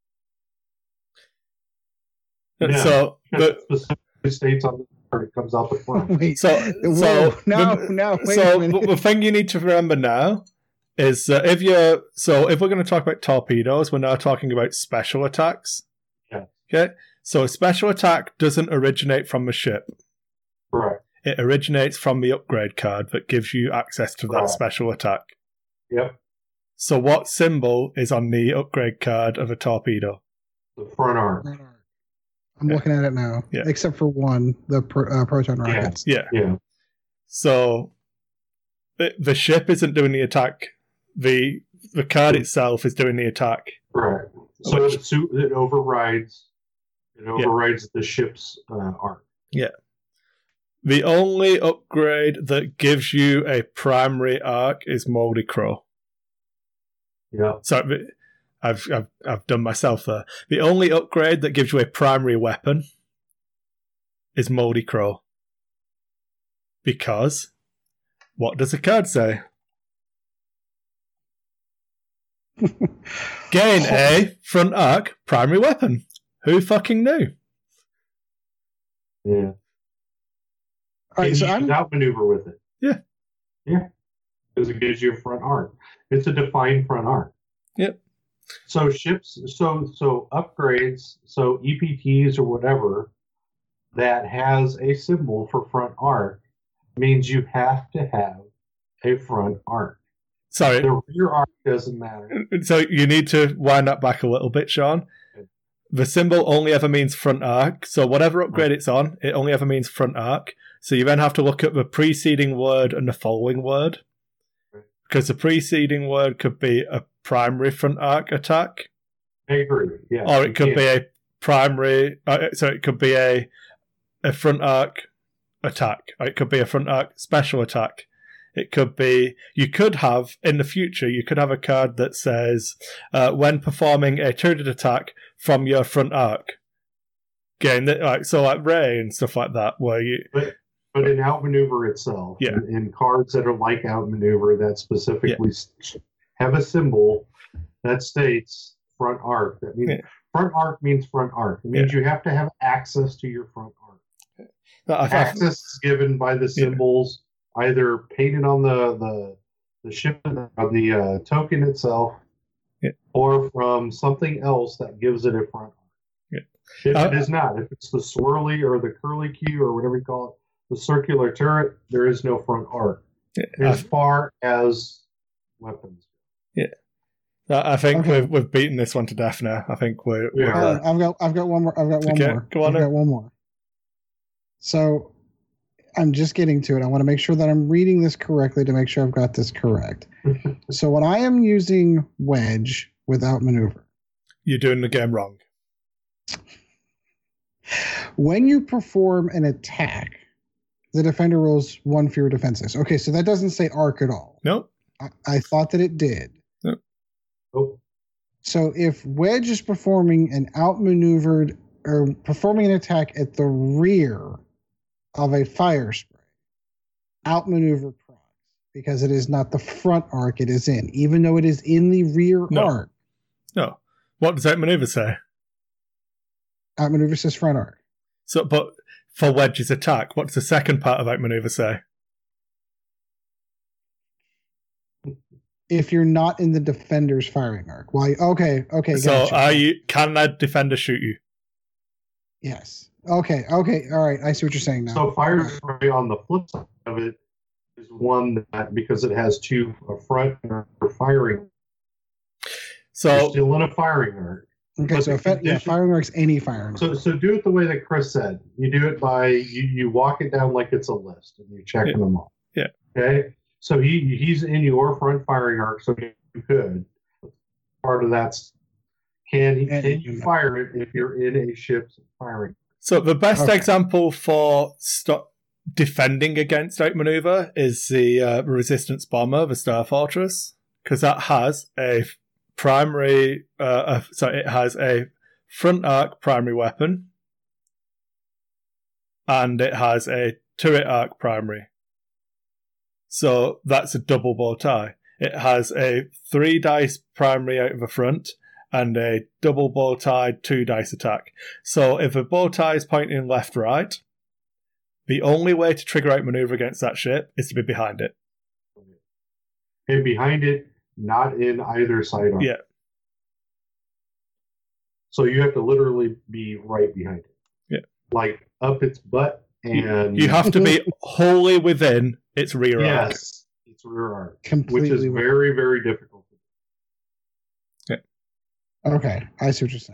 Yeah. So, Because but it specifically states on the card it comes out the front. Wait. so Whoa, now, wait a so minute. the thing you need to remember now is if we're going to talk about torpedoes, we're now talking about special attacks. Yeah. Okay. So a special attack doesn't originate from the ship. Correct. It originates from the upgrade card that gives you access to that Correct. special attack. Yep. So what symbol is on the upgrade card of a torpedo? The front arc. I'm Yeah. looking at it now. Yeah. Except for one, the proton rockets. Yeah. Yeah. So the ship isn't doing the attack. The card itself is doing the attack. Correct. So it overrides. It overrides the ship's arc. The only upgrade that gives you a primary arc is Moldy Crow. Yeah. So I've done myself there. The only upgrade that gives you a primary weapon is Moldy Crow. Because what does the card say? Gain a front arc primary weapon. Who fucking knew? Yeah. All right, And so you I'm can outmaneuver with it. Yeah. Yeah. Because it gives you a front arc. It's a defined front arc. Yep. So ships, so upgrades, so EPTs or whatever that has a symbol for front arc means you have to have a front arc. Sorry. The rear arc doesn't matter. So you need to wind that back a little bit, Sean. The symbol only ever means front arc. So whatever upgrade it's on, it only ever means front arc. So you then have to look at the preceding word and the following word. Because the preceding word could be a primary front arc attack. I agree. Yeah. Or it could be a primary... so it could be a front arc attack. Or it could be a front arc special attack. It could be... You could have, in the future, you could have a card that says, when performing a turret attack from your front arc. Again, like Ray and stuff like that, where you... But in outmaneuver itself, Yeah. in cards that are like outmaneuver that specifically have a symbol that states front arc. That means front arc means front arc. It means you have to have access to your front arc. Access is given by the symbols either painted on the ship on the token itself, or from something else that gives it a front arc. If it is not, if it's the swirly or the curly Q or whatever you call it, the circular turret, there is no front arc as far as weapons. Yeah, I think we've beaten this one to death now. I think we're I've got one more. I've got one more. Go on. I've got one more. So I'm just getting to it. I want to make sure that I'm reading this correctly to make sure I've got this correct. So when I am using Wedge without maneuver, you're doing the game wrong. When you perform an attack, the defender rolls 1 fewer defenses. Okay, so that doesn't say arc at all. Nope. I thought that it did. Nope. So if Wedge is performing an outmaneuvered or performing an attack at the rear of a fire spray, outmaneuver procs because it is not the front arc it is in, even though it is in the rear arc. No. What does outmaneuver say? Outmaneuver says front arc. So, but for Wedge's attack, what's the second part of outmaneuver say? If you're not in the defender's firing arc. Why? Okay. So gotcha. Can that defender shoot you? Yes. Okay. All right. I see what you're saying now. So fire spray on the flip side of it is one that, because it has a front and a firing. So you're still in a firing arc. Okay, so firing arc's any firing. So do it the way that Chris said. You do it by you walk it down like it's a list and you're checking them off. Yeah. Okay. So he's in your front firing arc, so you could. Part of that's can you fire it if you're in a ship's firing? So the best example for defending against outmaneuver is the Resistance Bomber, the Star Fortress, because that has a primary. It has a front arc primary weapon, and it has a turret arc primary. So that's a double bow tie. It has a 3 dice primary out of the front and a double bow tie 2 dice attack. So if a bow tie is pointing left-right, the only way to trigger out maneuver against that ship is to be behind it. And behind it, not in either side arc. Yeah. So you have to literally be right behind it. Yeah. Like up its butt, and you have to be wholly within its rear arc. Yes, its rear arc. Completely which is very, very difficult. Yeah. Okay, I see what you're saying.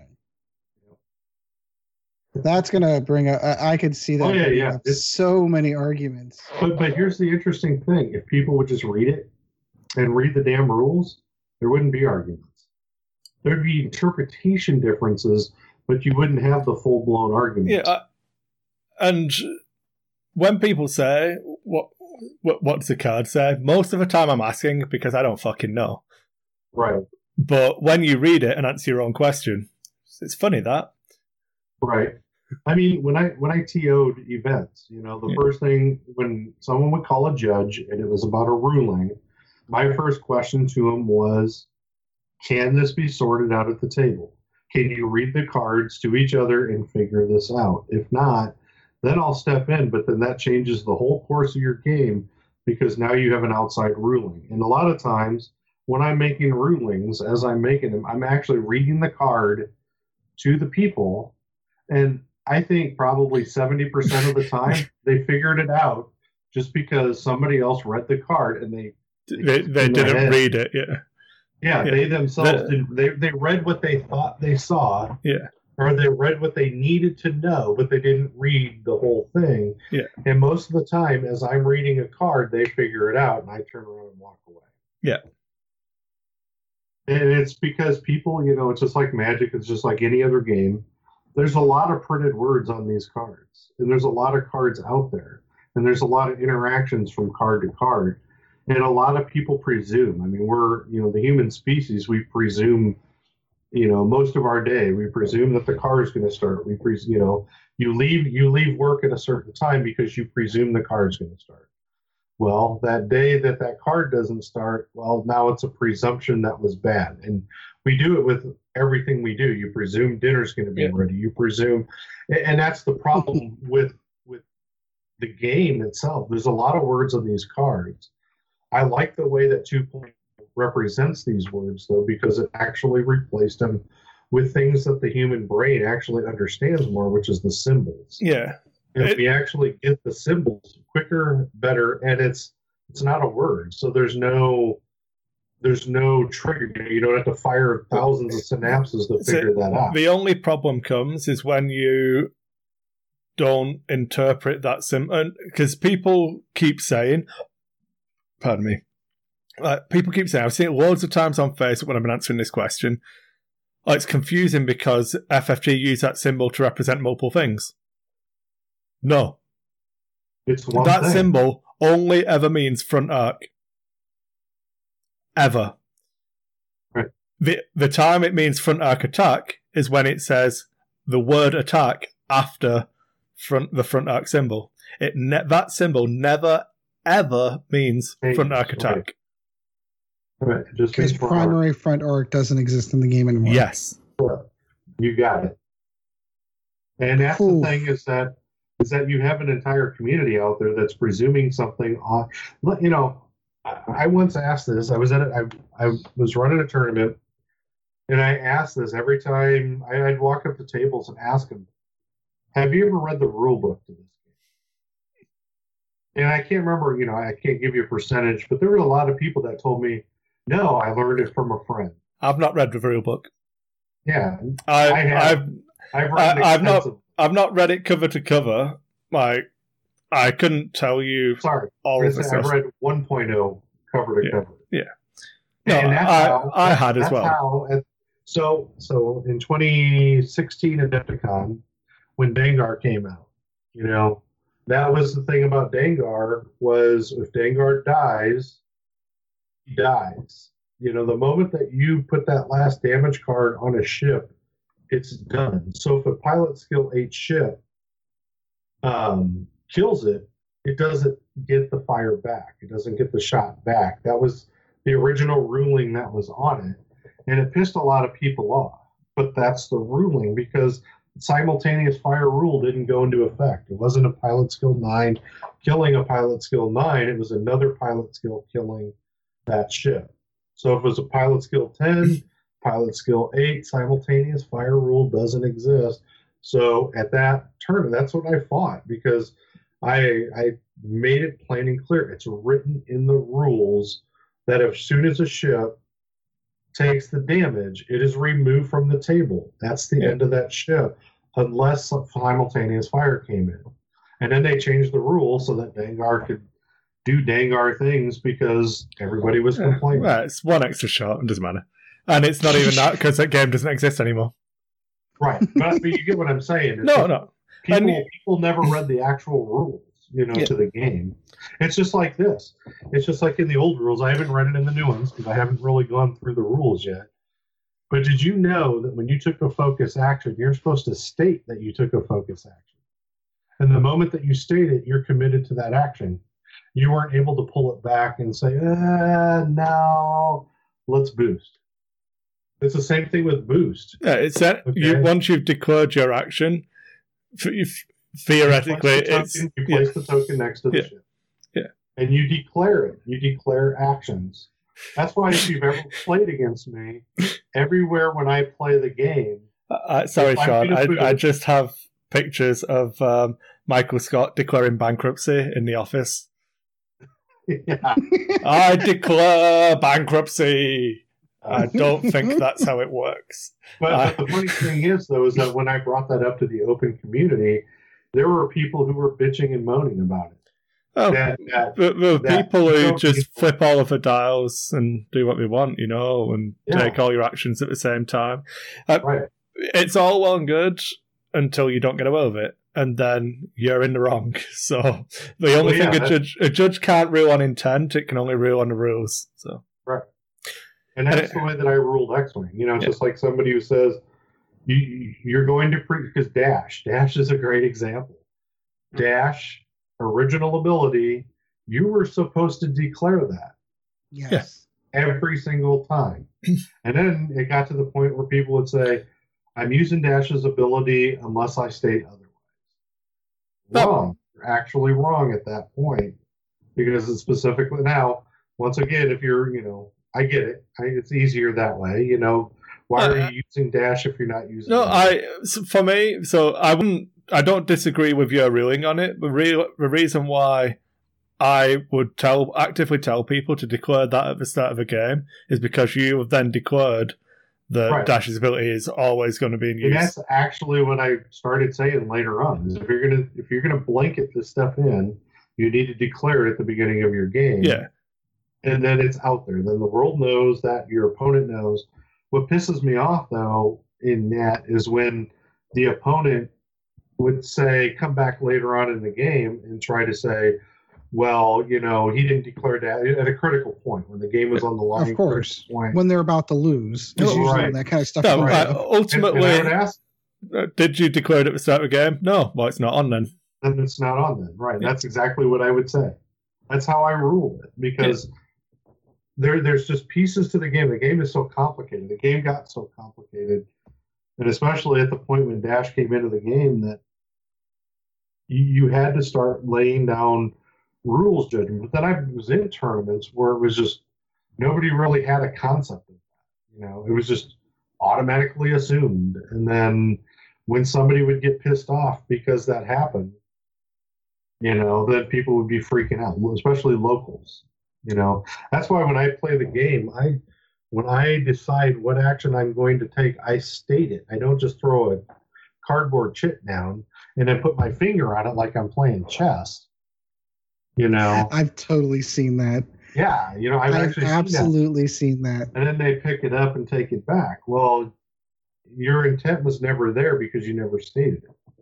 That's gonna bring I could see that. Oh yeah. It's so many arguments. But here's the interesting thing: if people would just read it and read the damn rules, there wouldn't be arguments. There'd be interpretation differences, but you wouldn't have the full blown argument. Yeah, and when people say what does the card say, most of the time I'm asking because I don't fucking know. Right. But when you read it and answer your own question, it's funny that. Right. I mean, when I TO'd events, the first thing when someone would call a judge and it was about a ruling, my first question to him was, Can this be sorted out at the table? Can you read the cards to each other and figure this out? If not, then I'll step in, but then that changes the whole course of your game because now you have an outside ruling. And a lot of times when I'm making rulings, as I'm making them, I'm actually reading the card to the people. And I think probably 70% of the time they figured it out just because somebody else read the card and they didn't read it. Yeah, they themselves didn't. They read what they thought they saw. Yeah. Or they read what they needed to know, but they didn't read the whole thing. Yeah. And most of the time, as I'm reading a card, they figure it out, and I turn around and walk away. Yeah. And it's because people, it's just like Magic. It's just like any other game. There's a lot of printed words on these cards, and there's a lot of cards out there, and there's a lot of interactions from card to card, and a lot of people presume. I mean, we're, the human species, we presume. Most of our day, we presume that the car is going to start. You leave work at a certain time because you presume the car is going to start. Well, that day that car doesn't start, well, now it's a presumption that was bad. And we do it with everything we do. You presume dinner's going to be ready. You presume, and that's the problem with the game itself. There's a lot of words on these cards. I like the way that 2.0 represents these words, though, because it actually replaced them with things that the human brain actually understands more, which is the symbols. Yeah. And we actually get the symbols quicker, better, and it's not a word. So there's no trigger. You don't have to fire thousands of synapses to figure that out. The only problem comes is when you don't interpret that symbol, because people keep saying, pardon me, people keep saying, I've seen it loads of times on Facebook when I've been answering this question, it's confusing because FFG used that symbol to represent multiple things. No. It's one that thing. symbol only ever means front arc. Ever. Right. The time it means front arc attack is when it says the word attack after the front arc symbol. That symbol never, ever means front arc attack. Right. Because primary front arc doesn't exist in the game anymore. Yes. You got it. And that's the thing is that you have an entire community out there that's presuming something on. I once asked this. I was running a tournament, and I asked this every time I'd walk up to tables and ask them, "Have you ever read the rule book to this game?" And I can't remember. I can't give you a percentage, but there were a lot of people that told me, "No, I learned it from a friend." I've not read the rule book. Yeah, I've not read it cover to cover. Like, I couldn't tell you. Sorry, all of the I've read 1.0 cover to cover. Yeah, no, I had as well. So in 2016 Adepticon, when Dengar came out, that was the thing about Dengar was if Dengar dies, he dies. The moment that you put that last damage card on a ship, it's done. So if a pilot skill 8 ship kills it, it doesn't get the fire back. It doesn't get the shot back. That was the original ruling that was on it. And it pissed a lot of people off. But that's the ruling because simultaneous fire rule didn't go into effect. It wasn't a pilot skill 9 killing a pilot skill 9. It was another pilot skill killing that ship. So if it was a pilot skill 10, pilot skill 8, simultaneous fire rule doesn't exist. So at that tournament, that's what I fought because I made it plain and clear. It's written in the rules that as soon as a ship takes the damage, it is removed from the table. That's the end of that ship, unless simultaneous fire came in. And then they changed the rules so that Dengar could do Dengar things because everybody was complaining. Well, it's one extra shot, it doesn't matter. And it's not even that because that game doesn't exist anymore. Right. But you get what I'm saying. No. People never read the actual rules, to the game. It's just like this. It's just like in the old rules. I haven't read it in the new ones because I haven't really gone through the rules yet. But did you know that when you took a focus action, you're supposed to state that you took a focus action? And the moment that you state it, you're committed to that action. You weren't able to pull it back and say, no, let's boost. It's the same thing with boost. Yeah, it's that once you've declared your action, theoretically, you place the token next to the ship. Yeah. And you declare it. You declare actions. That's why if you've ever played against me, everywhere when I play the game... sorry, Sean, I just have pictures of Michael Scott declaring bankruptcy in the office. Yeah. I declare bankruptcy. I don't think that's how it works. But the funny thing is, though, is that when I brought that up to the open community, there were people who were bitching and moaning about it. Oh, the people who just flip all of the dials and do what they want, and take all your actions at the same time. Right. It's all well and good until you don't get away with it, and then you're in the wrong. So the only thing a judge can't rule on intent; it can only rule on the rules. So right. And that's the way that I ruled X-Wing. It's just like somebody who says, you're going to... Because Dash is a great example. Dash, original ability, you were supposed to declare that. Yes. Every single time. And then it got to the point where people would say, I'm using Dash's ability unless I state otherwise. Wrong. You're actually wrong at that point. Because it's specifically... Now, once again, if you're, I get it. It's easier that way. Why are you using Dash if you're not using? No, for me, I don't disagree with your ruling on it. The reason why I would actively tell people to declare that at the start of a game is because you have then declared that Dash's ability is always going to be in use. And that's actually what I started saying later on. Is if you're gonna blanket this stuff in, you need to declare it at the beginning of your game. Yeah. And then it's out there. Then the world knows that, your opponent knows. What pisses me off, though, in that is when the opponent would come back later on in the game and try to say, well, he didn't declare that at a critical point when the game was on the line. Of course, when they're about to lose. Right. That kind of stuff. No, ultimately, and I would ask, did you declare it at the start of the game? No. Well, it's not on then. Then it's not on then. Right. Yeah. That's exactly what I would say. That's how I ruled it, because... Yeah. There's just pieces to the game. The game is so complicated. The game got so complicated, and especially at the point when Dash came into the game, that you had to start laying down rules judgment. But then I was in tournaments where it was just nobody really had a concept of that. It was just automatically assumed. And then when somebody would get pissed off because that happened, then people would be freaking out, especially locals. That's why when I play the game, when I decide what action I'm going to take, I state it. I don't just throw a cardboard chit down and then put my finger on it like I'm playing chess. I've totally seen that. Yeah, I've absolutely seen that. And then they pick it up and take it back. Well, your intent was never there because you never stated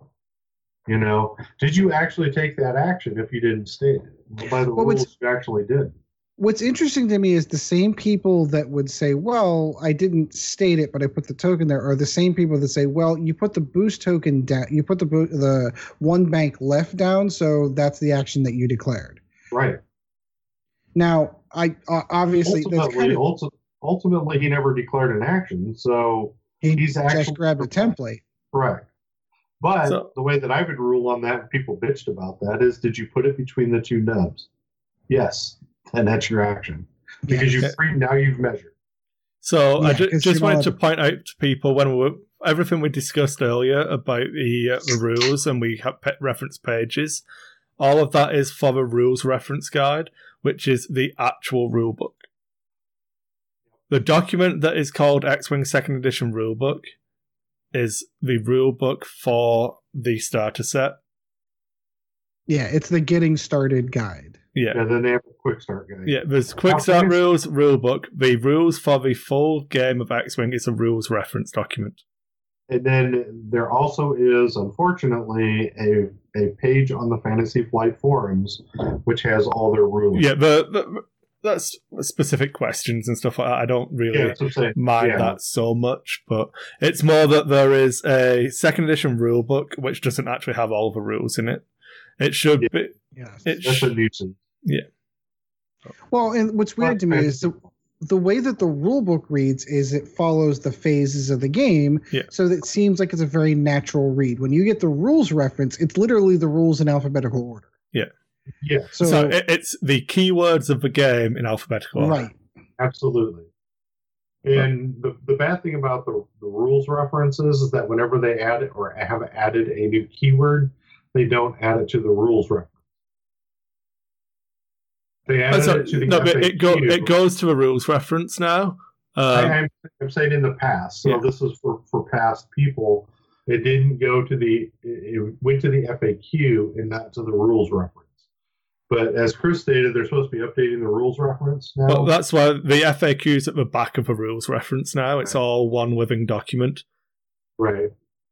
it. Did you actually take that action if you didn't state it? Well, by the rules, you actually did. What's interesting to me is the same people that would say, well, I didn't state it, but I put the token there, are the same people that say, well, you put the boost token down, you put the one bank left down, so that's the action that you declared. Right. Now, I obviously... Ultimately, he never declared an action, so he's actually... just grabbed a template. Correct. But the way that I would rule on that, people bitched about that, is did you put it between the two nubs? Yes. And that's your action. Because now you've measured. So I just wanted to point out to people everything we discussed earlier about the rules, and we have reference pages, all of that is for the rules reference guide, which is the actual rulebook. The document that is called X-Wing 2nd Edition Rulebook is the rulebook for the starter set. Yeah, it's the getting started guide. Yeah, then they have a quick start guide. Yeah, there's quick start rules, rulebook. The rules for the full game of X-Wing is a rules reference document. And then there also is, unfortunately, a page on the Fantasy Flight forums which has all their rules. Yeah, that's specific questions and stuff like that. I don't really mind that so much, but it's more that there is a 2nd edition rulebook which doesn't actually have all the rules in it. It should be. Yes. That's a nuisance. Yeah. Well, and what's weird to me is the way that the rule book reads is it follows the phases of the game. Yeah. So that seems like it's a very natural read. When you get the rules reference, it's literally the rules in alphabetical order. Yeah. Yeah. So it's the keywords of the game in alphabetical order. Right. Absolutely. And the bad thing about the rules references is that whenever they add it or have added a new keyword, they don't add it to the rules reference. They added it to the FAQ. It goes to a rules reference now. I'm saying in the past. So this is for past people. It didn't go to it went to the FAQ and not to the rules reference. But as Chris stated, they're supposed to be updating the rules reference now. Well, that's why the FAQ is at the back of the rules reference now. It's all one living document. Right.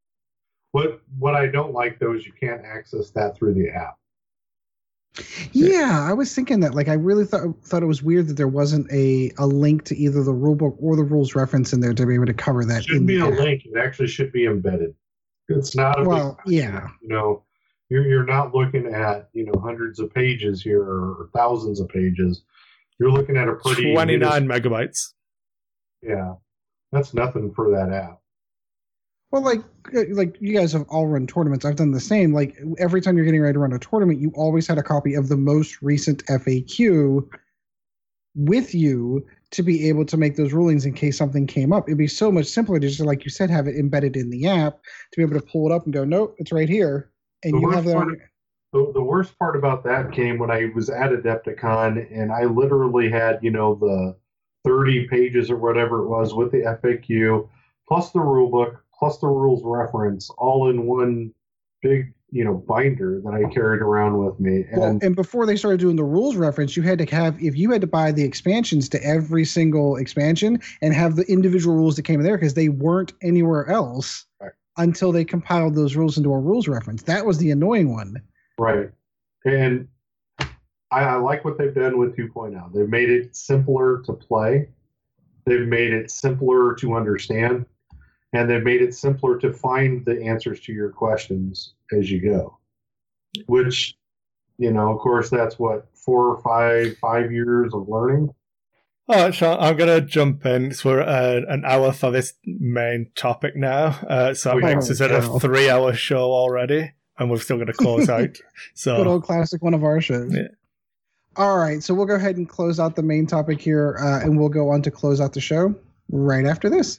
What I don't like, though, is you can't access that through the app. Yeah, I was thinking that. Like, I really thought it was weird that there wasn't a link to either the rulebook or the rules reference in there to be able to cover that. It shouldn't be a link. It actually should be embedded. It's not a yeah. You're not looking at hundreds of pages here or thousands of pages. You're looking at a pretty 29 megabytes. Yeah, that's nothing for that app. Well, like you guys have all run tournaments. I've done the same. Like every time you're getting ready to run a tournament, you always had a copy of the most recent FAQ with you to be able to make those rulings in case something came up. It'd be so much simpler to just, like you said, have it embedded in the app to be able to pull it up and go, nope, it's right here. And you have that. The worst part about that came when I was at Adepticon, and I literally had, the 30 pages or whatever it was with the FAQ, plus the rule book, plus the rules reference, all in one big, binder that I carried around with me. And before they started doing the rules reference, you had to have, if you had to buy the expansions to every single expansion and have the individual rules that came in there because they weren't anywhere else until they compiled those rules into a rules reference. That was the annoying one. Right. And I like what they've done with 2.0. They've made it simpler to play. They've made it simpler to understand. And they've made it simpler to find the answers to your questions as you go. Which, of course, that's what, 4 or 5 years of learning. All right, Sean, I'm going to jump in. So we're at an hour for this main topic now. So that makes us at a 3-hour show already. And we're still going to close out. So good old classic one of our shows. Yeah. All right, so we'll go ahead and close out the main topic here, and we'll go on to close out the show right after this.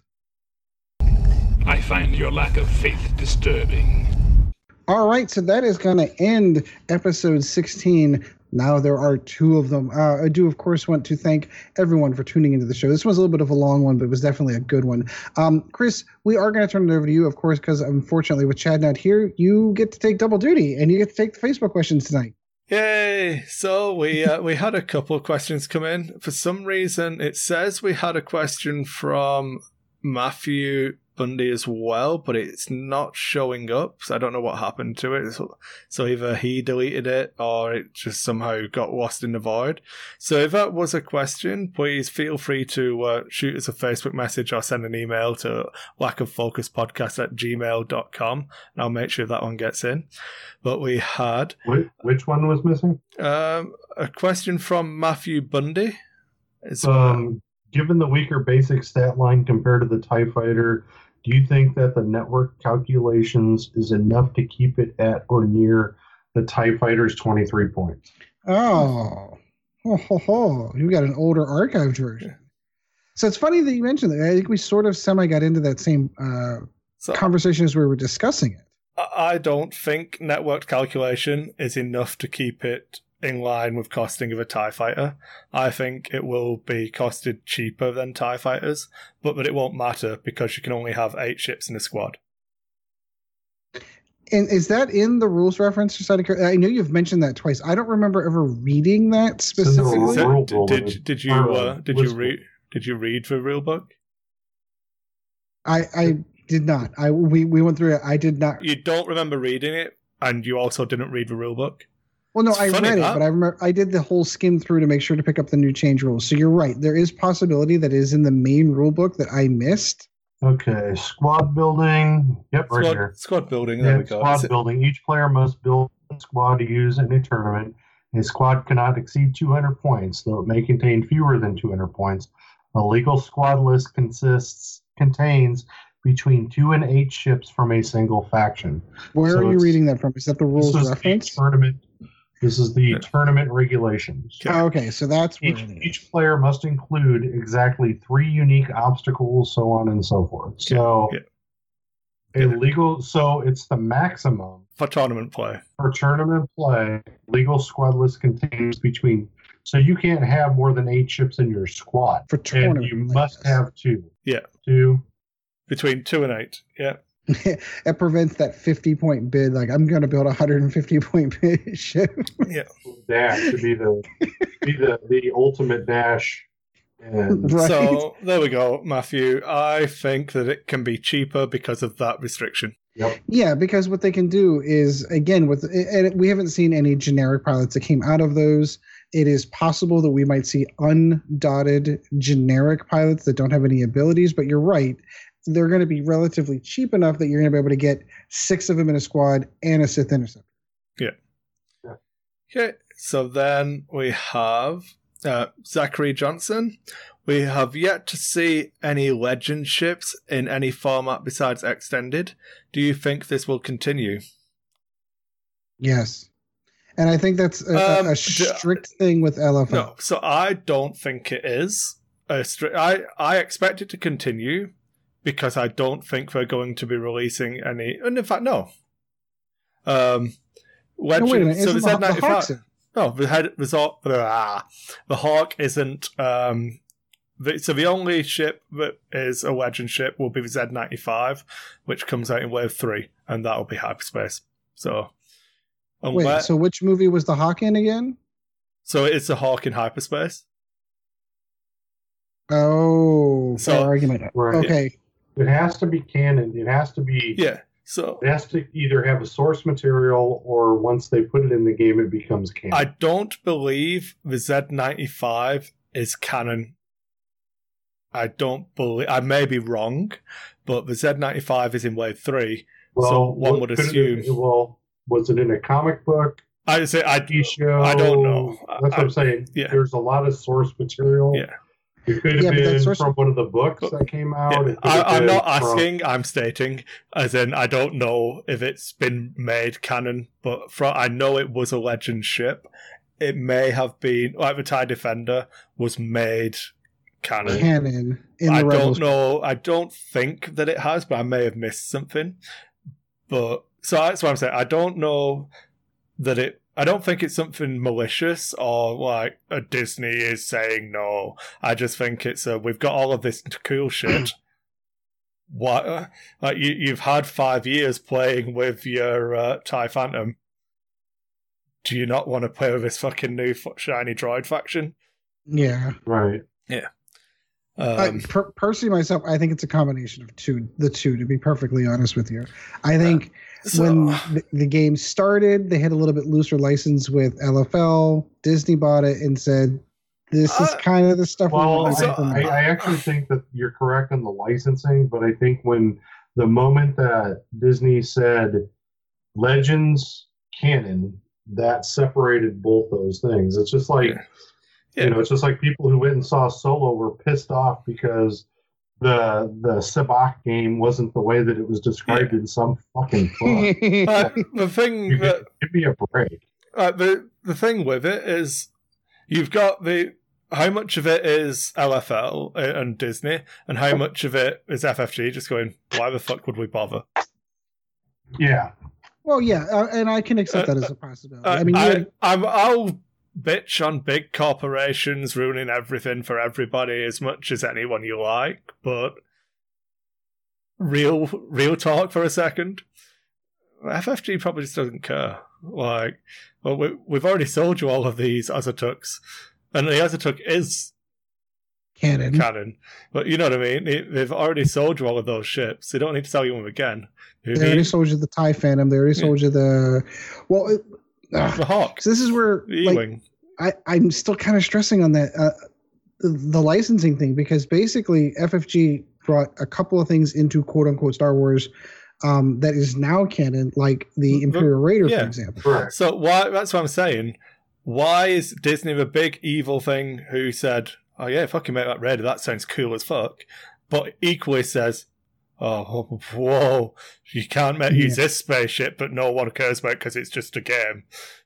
I find your lack of faith disturbing. All right, so that is going to end episode 16. Now there are 2 of them. I do, of course, want to thank everyone for tuning into the show. This was a little bit of a long one, but it was definitely a good one. Chris, we are going to turn it over to you, of course, because unfortunately with Chad not here, you get to take double duty, and you get to take the Facebook questions tonight. Yay! So we had a couple of questions come in. For some reason, it says we had a question from Matthew Bundy as well, but it's not showing up, so I don't know what happened to it. So either he deleted it or it just somehow got lost in the void. So if that was a question, please feel free to shoot us a Facebook message or send an email to lackoffocuspodcast@gmail.com, and I'll make sure that one gets in. But we had... Which one was missing? A question from Matthew Bundy. Given the weaker basic stat line compared to the TIE Fighter, do you think that the network calculations is enough to keep it at or near the TIE Fighter's 23 points? Oh, you got an older archived version. So it's funny that you mentioned that. I think we sort of got into that same conversation as we were discussing it. I don't think networked calculation is enough to keep it in line with costing of a TIE Fighter. I think it will be costed cheaper than TIE Fighters, but it won't matter because you can only have 8 ships in a squad. And is that in the rules reference? I know you've mentioned that twice. I don't remember ever reading that specifically. Did you read the rule book? I did not. We went through it. I did not. You don't remember reading it, and you also didn't read the rule book? Well, no, I read it, but I remember I did the whole skim through to make sure to pick up the new change rules. So you're right. There is possibility that is in the main rule book that I missed. Okay, squad building. Yep, right here. Squad building. There we go. Squad building. Each player must build a squad to use in a tournament. A squad cannot exceed 200 points, though it may contain fewer than 200 points. A legal squad list contains between 2 and 8 ships from a single faction. Where are you reading that from? Is that the rules reference? This is the tournament regulations. Oh, okay, so that's where each player must include exactly 3 unique obstacles, so on and so forth. So so it's the maximum for tournament play. For tournament play, legal squad list contains between. So you can't have more than 8 ships in your squad. For tournament, and you must have 2. Yeah, 2. Between 2 and 8. Yeah. It prevents that 50-point bid. Like, I'm going to build a 150-point bid ship. Yeah. Dash to be the ultimate dash. And Right. So there we go, Matthew. I think that it can be cheaper because of that restriction. Yep. Yeah, because what they can do is, again, and we haven't seen any generic pilots that came out of those. It is possible that we might see undotted generic pilots that don't have any abilities, but you're right. They're going to be relatively cheap enough that you're going to be able to get 6 of them in a squad and a Sith Interceptor. Yeah. Okay, so then we have Zachary Johnson. We have yet to see any legend ships in any format besides Extended. Do you think this will continue? Yes. And I think that's a strict thing with LFL. No, so I don't think it is. I expect it to continue because I don't think we're going to be releasing any. And in fact, no. Legend. No, wait a minute. So the Z95. Hawk's in? No, the Hawk isn't. So the only ship that is a legend ship will be the Z95, which comes out in Wave 3, and that'll be hyperspace. So. Wait, so which movie was the Hawk in again? So it's a Hawk in hyperspace. Oh, so argument. Right. Okay. It has to be canon. It has to be. Yeah. So it has to either have a source material or once they put it in the game, it becomes canon. I don't believe the Z95 is canon. I may be wrong, but the Z95 is in Wave 3. Well, so one would assume. Was it in a comic book? TV show? I don't know. That's what I'm saying. Yeah. There's a lot of source material. Yeah. It could have been from one of the books that came out. Yeah. I'm not asking, I'm stating, as in I don't know if it's been made canon, but I know it was a legend ship. It may have been, like the TIE Defender was made canon. I don't know. I don't think that it has, but I may have missed something. But so that's what I'm saying. I don't know that I don't think it's something malicious or like a Disney is saying no. I just think it's we've got all of this cool shit. What? Like you've had 5 years playing with your TIE Phantom. Do you not want to play with this fucking new shiny droid faction? Yeah. Right. Yeah. Personally, myself, I think it's a combination of the two. To be perfectly honest with you, I think when the game started, they had a little bit looser license with LFL. Disney bought it and said, "This is kind of the stuff." Well, I actually think that you're correct on the licensing, but I think when the moment that Disney said Legends canon, that separated both those things. It's just like. Yeah. It's just like people who went and saw Solo were pissed off because the Sabacc game wasn't the way that it was described in some fucking book. The thing give me a break. The thing with it is you've got how much of it is LFL and Disney, and how much of it is FFG just going, why the fuck would we bother? Yeah. Well, yeah, and I can accept that as a possibility. I mean, I'll bitch on big corporations ruining everything for everybody as much as anyone you like, but real talk for a second. FFG probably just doesn't care. Like, well, we've already sold you all of these Azatuks, and the Azatuk is canon. But you know what I mean? They've already sold you all of those ships. They don't need to sell you them again. They already sold you the TIE Phantom. They already sold you the Hawk. So this is where I'm still kind of stressing on that the licensing thing, because basically FFG brought a couple of things into quote unquote Star Wars that is now canon, like the Imperial Raider, for example. Right. So that's what I'm saying. Why is Disney the big evil thing who said, oh yeah, fucking make that red. That sounds cool as fuck. But equally says, oh, whoa, you can't use this spaceship, but no one cares about it because it's just a game.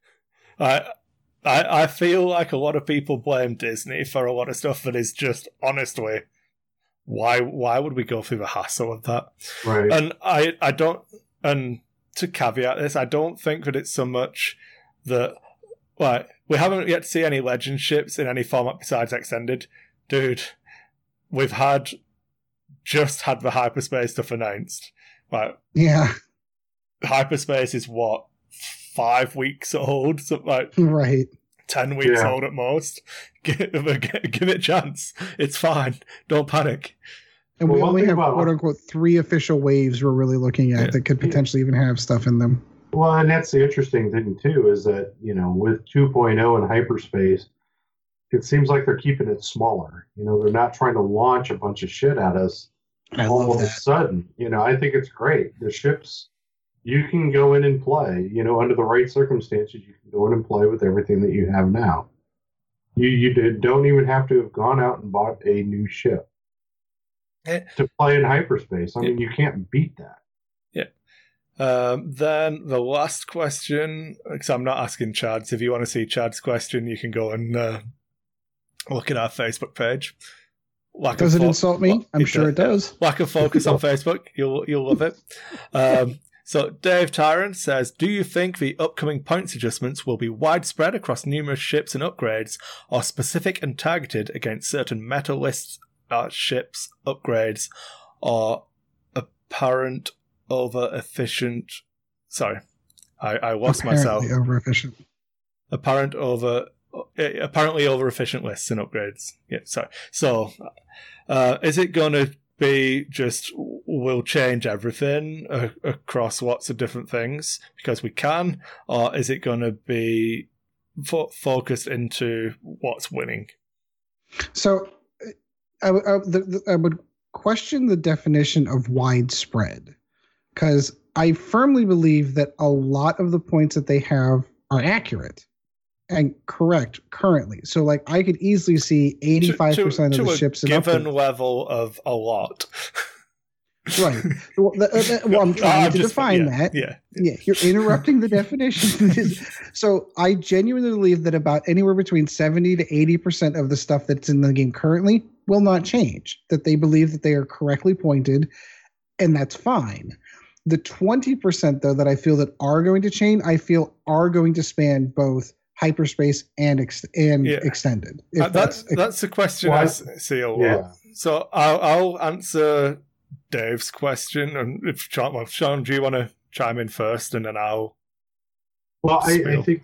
I feel like a lot of people blame Disney for a lot of stuff that is just, honestly, why would we go through the hassle of that? Right. And I don't, and to caveat this, I don't think that it's so much that, like, we haven't yet to see any legend ships in any format besides Extended. Dude, we've just had the hyperspace stuff announced. Like, yeah. Hyperspace is what, 5 weeks old? Something like right. 10 weeks old at most. Give it a chance. It's fine. Don't panic. And we only have, quote-unquote, 3 official waves we're really looking at that could potentially even have stuff in them. Well, and that's the interesting thing, too, is that, with 2.0 and hyperspace, it seems like they're keeping it smaller. They're not trying to launch a bunch of shit at us all of a sudden. I think it's great. The ships, you can go in and play. Under the right circumstances, you can go in and play with everything that you have now. You don't even have to have gone out and bought a new ship to play in hyperspace. I mean, you can't beat that. Yeah. Then the last question, because I'm not asking Chad's. If you want to see Chad's question, you can go and look at our Facebook page. Does it insult me? I'm sure it does. Lack of focus on Facebook. You'll love it. So Dave Tyron says, do you think the upcoming points adjustments will be widespread across numerous ships and upgrades, or specific and targeted against certain meta lists, ships, upgrades, or apparent over-efficient... Sorry, I lost myself. Over-efficient. Apparently over-efficient lists and upgrades. Yeah, sorry. So, is it going to be just, we'll change everything across lots of different things because we can, or is it going to be focused into what's winning? So, I would question the definition of widespread, because I firmly believe that a lot of the points that they have are accurate and correct currently. So, like, I could easily see 85% of the ships in given level of a lot. Right. Well, I'm trying to define that. Yeah. You're interrupting the definition. So I genuinely believe that about anywhere between 70 to 80% of the stuff that's in the game currently will not change, that they believe that they are correctly pointed, and that's fine. The 20%, though, that I feel that are going to change, I feel are going to span both hyperspace and extended. That's the question I see a lot. Yeah. So I'll answer Dave's question, and if Sean, do you want to chime in first, and then I'll... Well, I think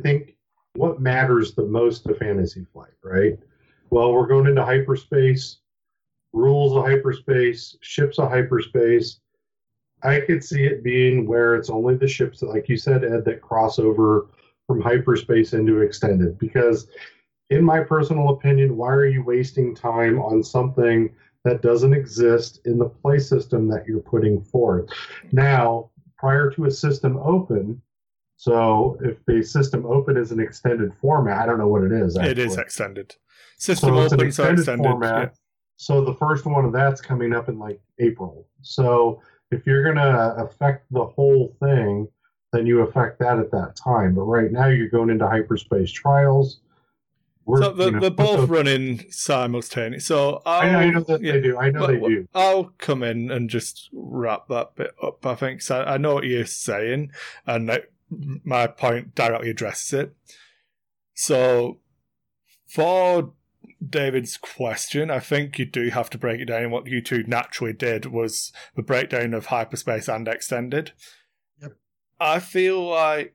what matters the most to Fantasy Flight, right? Well, we're going into hyperspace, rules of hyperspace, ships of hyperspace. I could see it being where it's only the ships that, like you said, Ed, that cross over from hyperspace into extended. Because in my personal opinion, why are you wasting time on something that doesn't exist in the play system that you're putting forth? Now, prior to a system open, so if the system open is an extended format, I don't know what it is. Actually. It is extended. System open, so extended format. Yeah. So the first one of that's coming up in like April. So if you're going to affect the whole thing, then you affect that at that time. But right now you're going into hyperspace trials. So they're both running simultaneously. So I know that they do. I know they do. I'll come in and just wrap that bit up, I think. So I know what you're saying, and my point directly addresses it. So for David's question, I think you do have to break it down. What you two naturally did was the breakdown of hyperspace and extended. Yep. I feel like...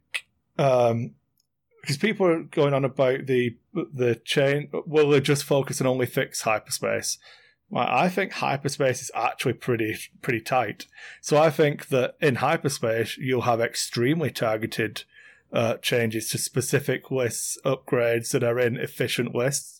because people are going on about the chain, will they just focus on only fixed hyperspace? Well, I think hyperspace is actually pretty tight. So I think that in hyperspace, you'll have extremely targeted changes to specific lists, upgrades that are in efficient lists.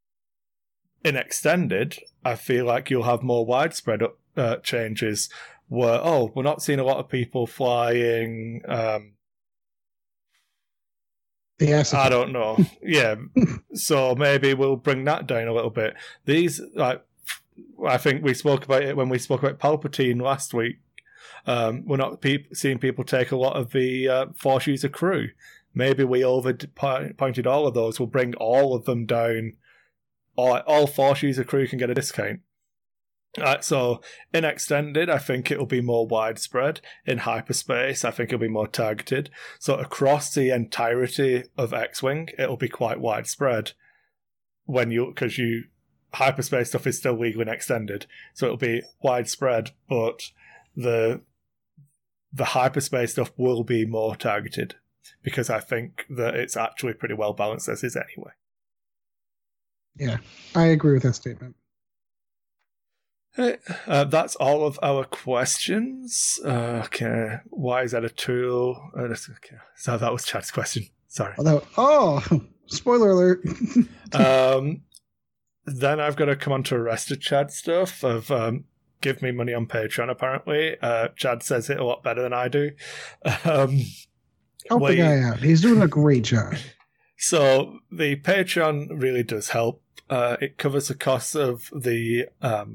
In extended, I feel like you'll have more widespread changes where, we're not seeing a lot of people flying... I don't know. Yeah, so maybe we'll bring that down a little bit. These, like, I think we spoke about it when we spoke about Palpatine last week. We're not seeing people take a lot of the Force user crew. Maybe we pointed all of those. We'll bring all of them down. All Force user crew can get a discount. So in Extended, I think it'll be more widespread. In Hyperspace, I think it'll be more targeted. So across the entirety of X-Wing, it'll be quite widespread. Because Hyperspace stuff is still legal in Extended, so it'll be widespread, but the Hyperspace stuff will be more targeted, because I think that it's actually pretty well balanced as is anyway. Yeah, I agree with that statement. That's all of our questions. Okay, why is that a tool? Okay. So that was Chad's question. Sorry. Spoiler alert. Then I've got to come on to Arrested Chad stuff of give me money on Patreon, apparently. Chad says it a lot better than I do. Help the guy out. He's doing a great job. So the Patreon really does help. It covers the costs of the...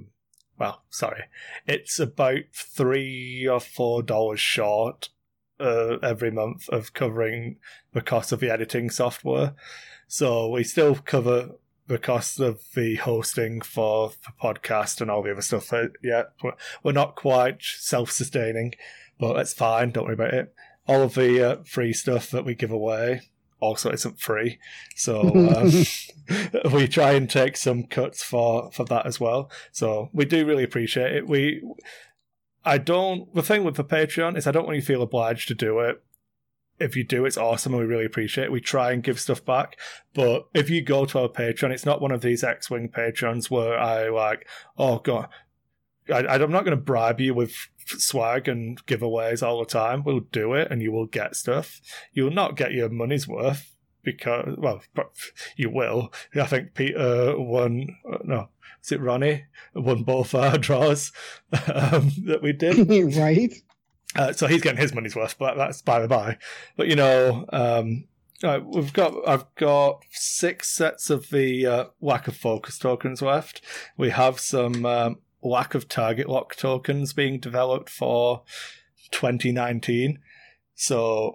it's about $3 or $4 short every month of covering the cost of the editing software. So we still cover the cost of the hosting for the podcast and all the other stuff yet. We're not quite self-sustaining, but that's fine. Don't worry about it. All of the free stuff that we give away also isn't free, so we try and take some cuts for that as well. So we do really appreciate it. The thing with the Patreon is I don't want you to feel obliged to do it. If you do, it's awesome and we really appreciate it. We try and give stuff back, but if you go to our Patreon, it's not one of these X-Wing Patrons where I oh god, I'm not going to bribe you with swag and giveaways all the time. We'll do it and you will get stuff. You will not get your money's worth because, well, you will. I think Peter won, is it Ronnie? Won both our draws that we did. Right. So he's getting his money's worth, but that's by the by. But, I've got 6 sets of the lack of focus tokens left. We have some lack of target lock tokens being developed for 2019. So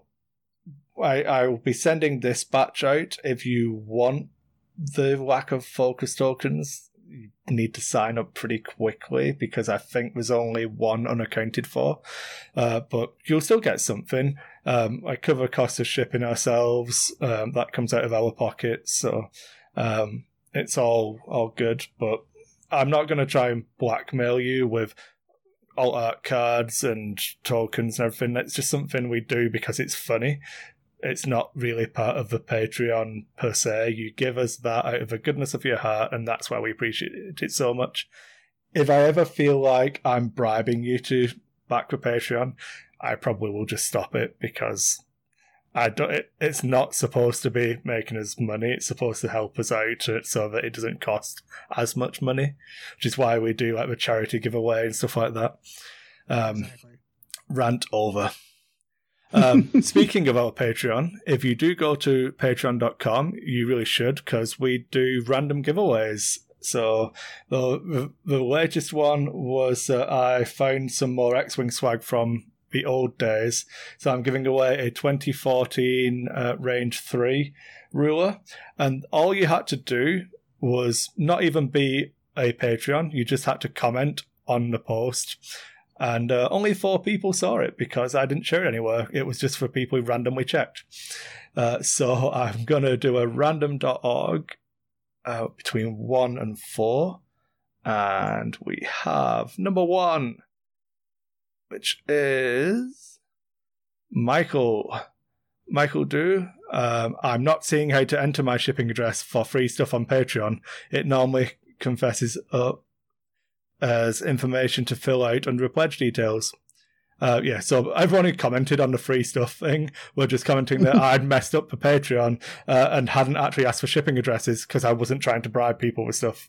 I will be sending this batch out. If you want the lack of focus tokens, you need to sign up pretty quickly because I think there's only 1 unaccounted for. But you'll still get something. I cover cost of shipping ourselves. That comes out of our pockets. So it's all good. But I'm not going to try and blackmail you with alt art cards and tokens and everything. It's just something we do because it's funny. It's not really part of the Patreon per se. You give us that out of the goodness of your heart, and that's why we appreciate it so much. If I ever feel like I'm bribing you to back the Patreon, I probably will just stop it because it's not supposed to be making us money. It's supposed to help us out so that it doesn't cost as much money, which is why we do like the charity giveaway and stuff like that. Exactly. Rant over. Speaking of our Patreon, if you do go to patreon.com, you really should, because we do random giveaways. So the latest one was I found some more X-Wing swag from the old days. So I'm giving away a 2014 Range 3 ruler. And all you had to do was not even be a Patreon. You just had to comment on the post. And only 4 people saw it because I didn't share it anywhere. It was just for people who randomly checked. So I'm going to do a random.org between 1 and 4. And we have number 1, which is Michael. Michael Do. I'm not seeing how to enter my shipping address for free stuff on Patreon. It normally confesses up as information to fill out under pledge details. So everyone who commented on the free stuff thing were just commenting that I'd messed up for Patreon and hadn't actually asked for shipping addresses because I wasn't trying to bribe people with stuff.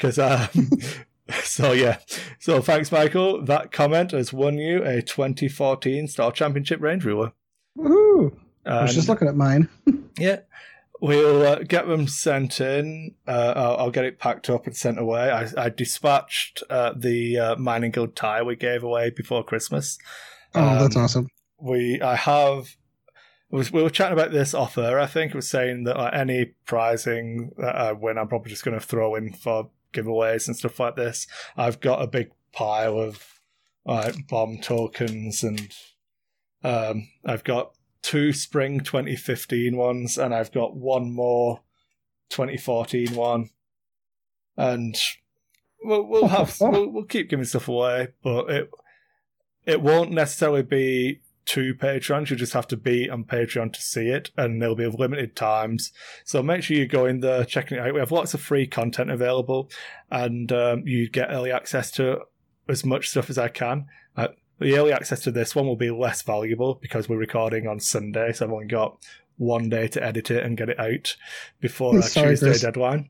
So thanks, Michael. That comment has won you a 2014 Star Championship Range Ruler. Woohoo! I was just looking at mine. Yeah. We'll get them sent in. I'll get it packed up and sent away. I dispatched the Mining Guild tie we gave away before Christmas. Oh, that's awesome. We were chatting about this off air. I think it was saying that any prizing that I win, I'm probably just going to throw in for giveaways and stuff like this. I've got a big pile of bomb tokens, and I've got 2 spring 2015 ones, and I've got 1 more 2014 one, and we'll keep giving stuff away, but it won't necessarily be to Patreons. You just have to be on Patreon to see it, and there'll be limited times. So make sure you go in there, checking it out. We have lots of free content available, and you get early access to as much stuff as I can. The early access to this one will be less valuable because we're recording on Sunday, so I've only got 1 day to edit it and get it out before our Tuesday deadline.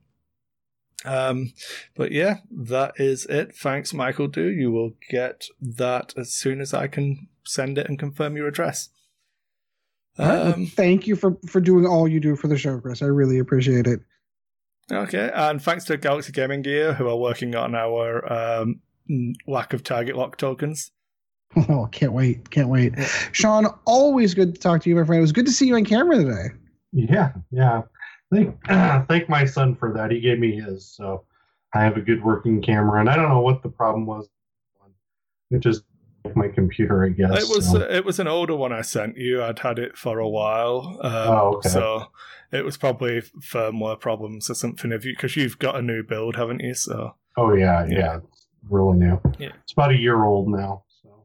But yeah, that is it. Thanks, Michael Du. You will get that as soon as I can send it and confirm your address. Thank you for doing all you do for the show, Chris. I really appreciate it. Okay, and thanks to Galaxy Gaming Gear, who are working on our lack of target lock tokens. Oh, can't wait. Sean, always good to talk to you, my friend. It was good to see you on camera today. Yeah. Thank my son for that. He gave me his, so I have a good working camera, and I don't know what the problem was. It just my computer, I guess. It was an older one I sent you. I'd had it for a while. Okay. So it was probably firmware problems or something, because you've got a new build, haven't you? So. Oh yeah. It's really new. Yeah. It's about a year old now.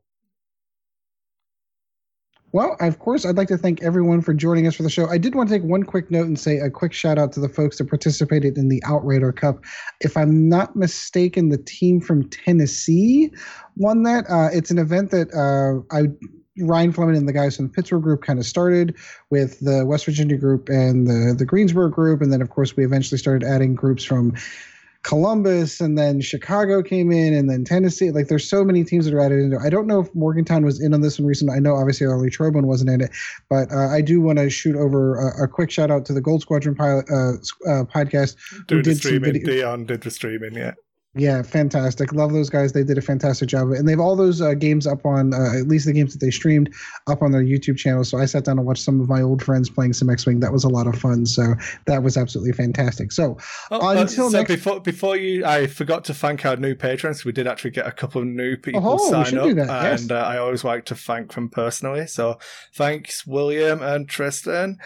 Well, of course, I'd like to thank everyone for joining us for the show. I did want to take one quick note and say a quick shout out to the folks that participated in the Outrider Cup. If I'm not mistaken, the team from Tennessee won that. It's an event that Ryan Fleming and the guys from the Pittsburgh group kind of started with the West Virginia group and the Greensboro group. And then, of course, we eventually started adding groups from Columbus, and then Chicago came in, and then Tennessee. Like, there's so many teams that are added into it. I don't know if Morgantown was in on this one recently. I know obviously Arlie Trobon wasn't in it, but I do want to shoot over a quick shout out to the Gold Squadron podcast. Dion did the streaming, yeah. Yeah, fantastic. Love those guys. They did a fantastic job. And they have all those games up on, at least the games that they streamed, up on their YouTube channel. So I sat down and watched some of my old friends playing some X-Wing. That was a lot of fun. So that was absolutely fantastic. So before you, I forgot to thank our new patrons. We did actually get a couple of new people sign up. And I always like to thank them personally. So thanks, William and Tristan.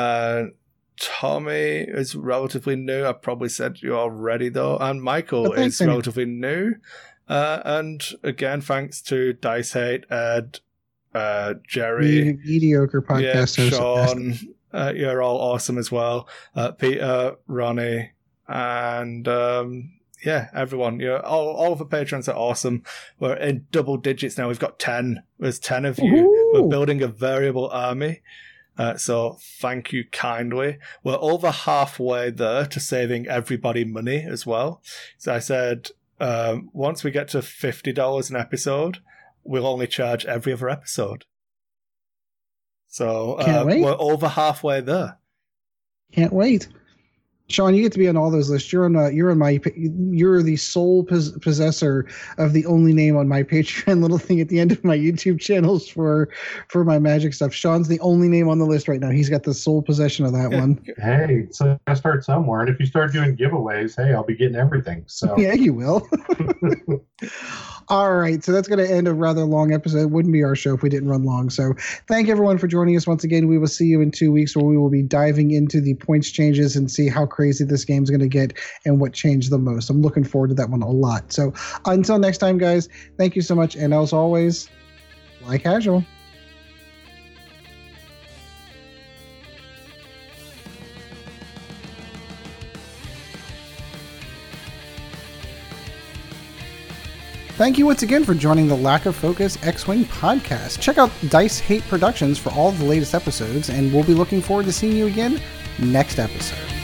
Tommy is relatively new. I probably said you already, though. And Michael is relatively new. And again, thanks to Dice Hate, Ed, Jerry. Mediocre podcast. Sean. You're all awesome as well. Peter, Ronnie, and everyone. All of the patrons are awesome. We're in double digits now. We've got 10. There's 10 of you. Ooh. We're building a variable army. So thank you kindly. We're over halfway there to saving everybody money as well. So I said, once we get to $50 an episode, we'll only charge every other episode. So we're over halfway there. Can't wait. Sean, you get to be on all those lists. You're the sole possessor of the only name on my Patreon little thing at the end of my YouTube channels for my Magic stuff. Sean's the only name on the list right now. He's got the sole possession of that one. Hey, so I start somewhere, and if you start doing giveaways, hey, I'll be getting everything. So yeah, you will. All right, so that's going to end a rather long episode. It wouldn't be our show if we didn't run long. So thank everyone for joining us once again. We will see you in 2 weeks, where we will be diving into the points changes and see how crazy this game's going to get and what changed the most. I'm looking forward to that one a lot. So until next time, guys, thank you so much. And as always, fly casual. Thank you once again for joining the Lack of Focus X-Wing podcast. Check out Dice Hate Productions for all of the latest episodes, and we'll be looking forward to seeing you again next episode.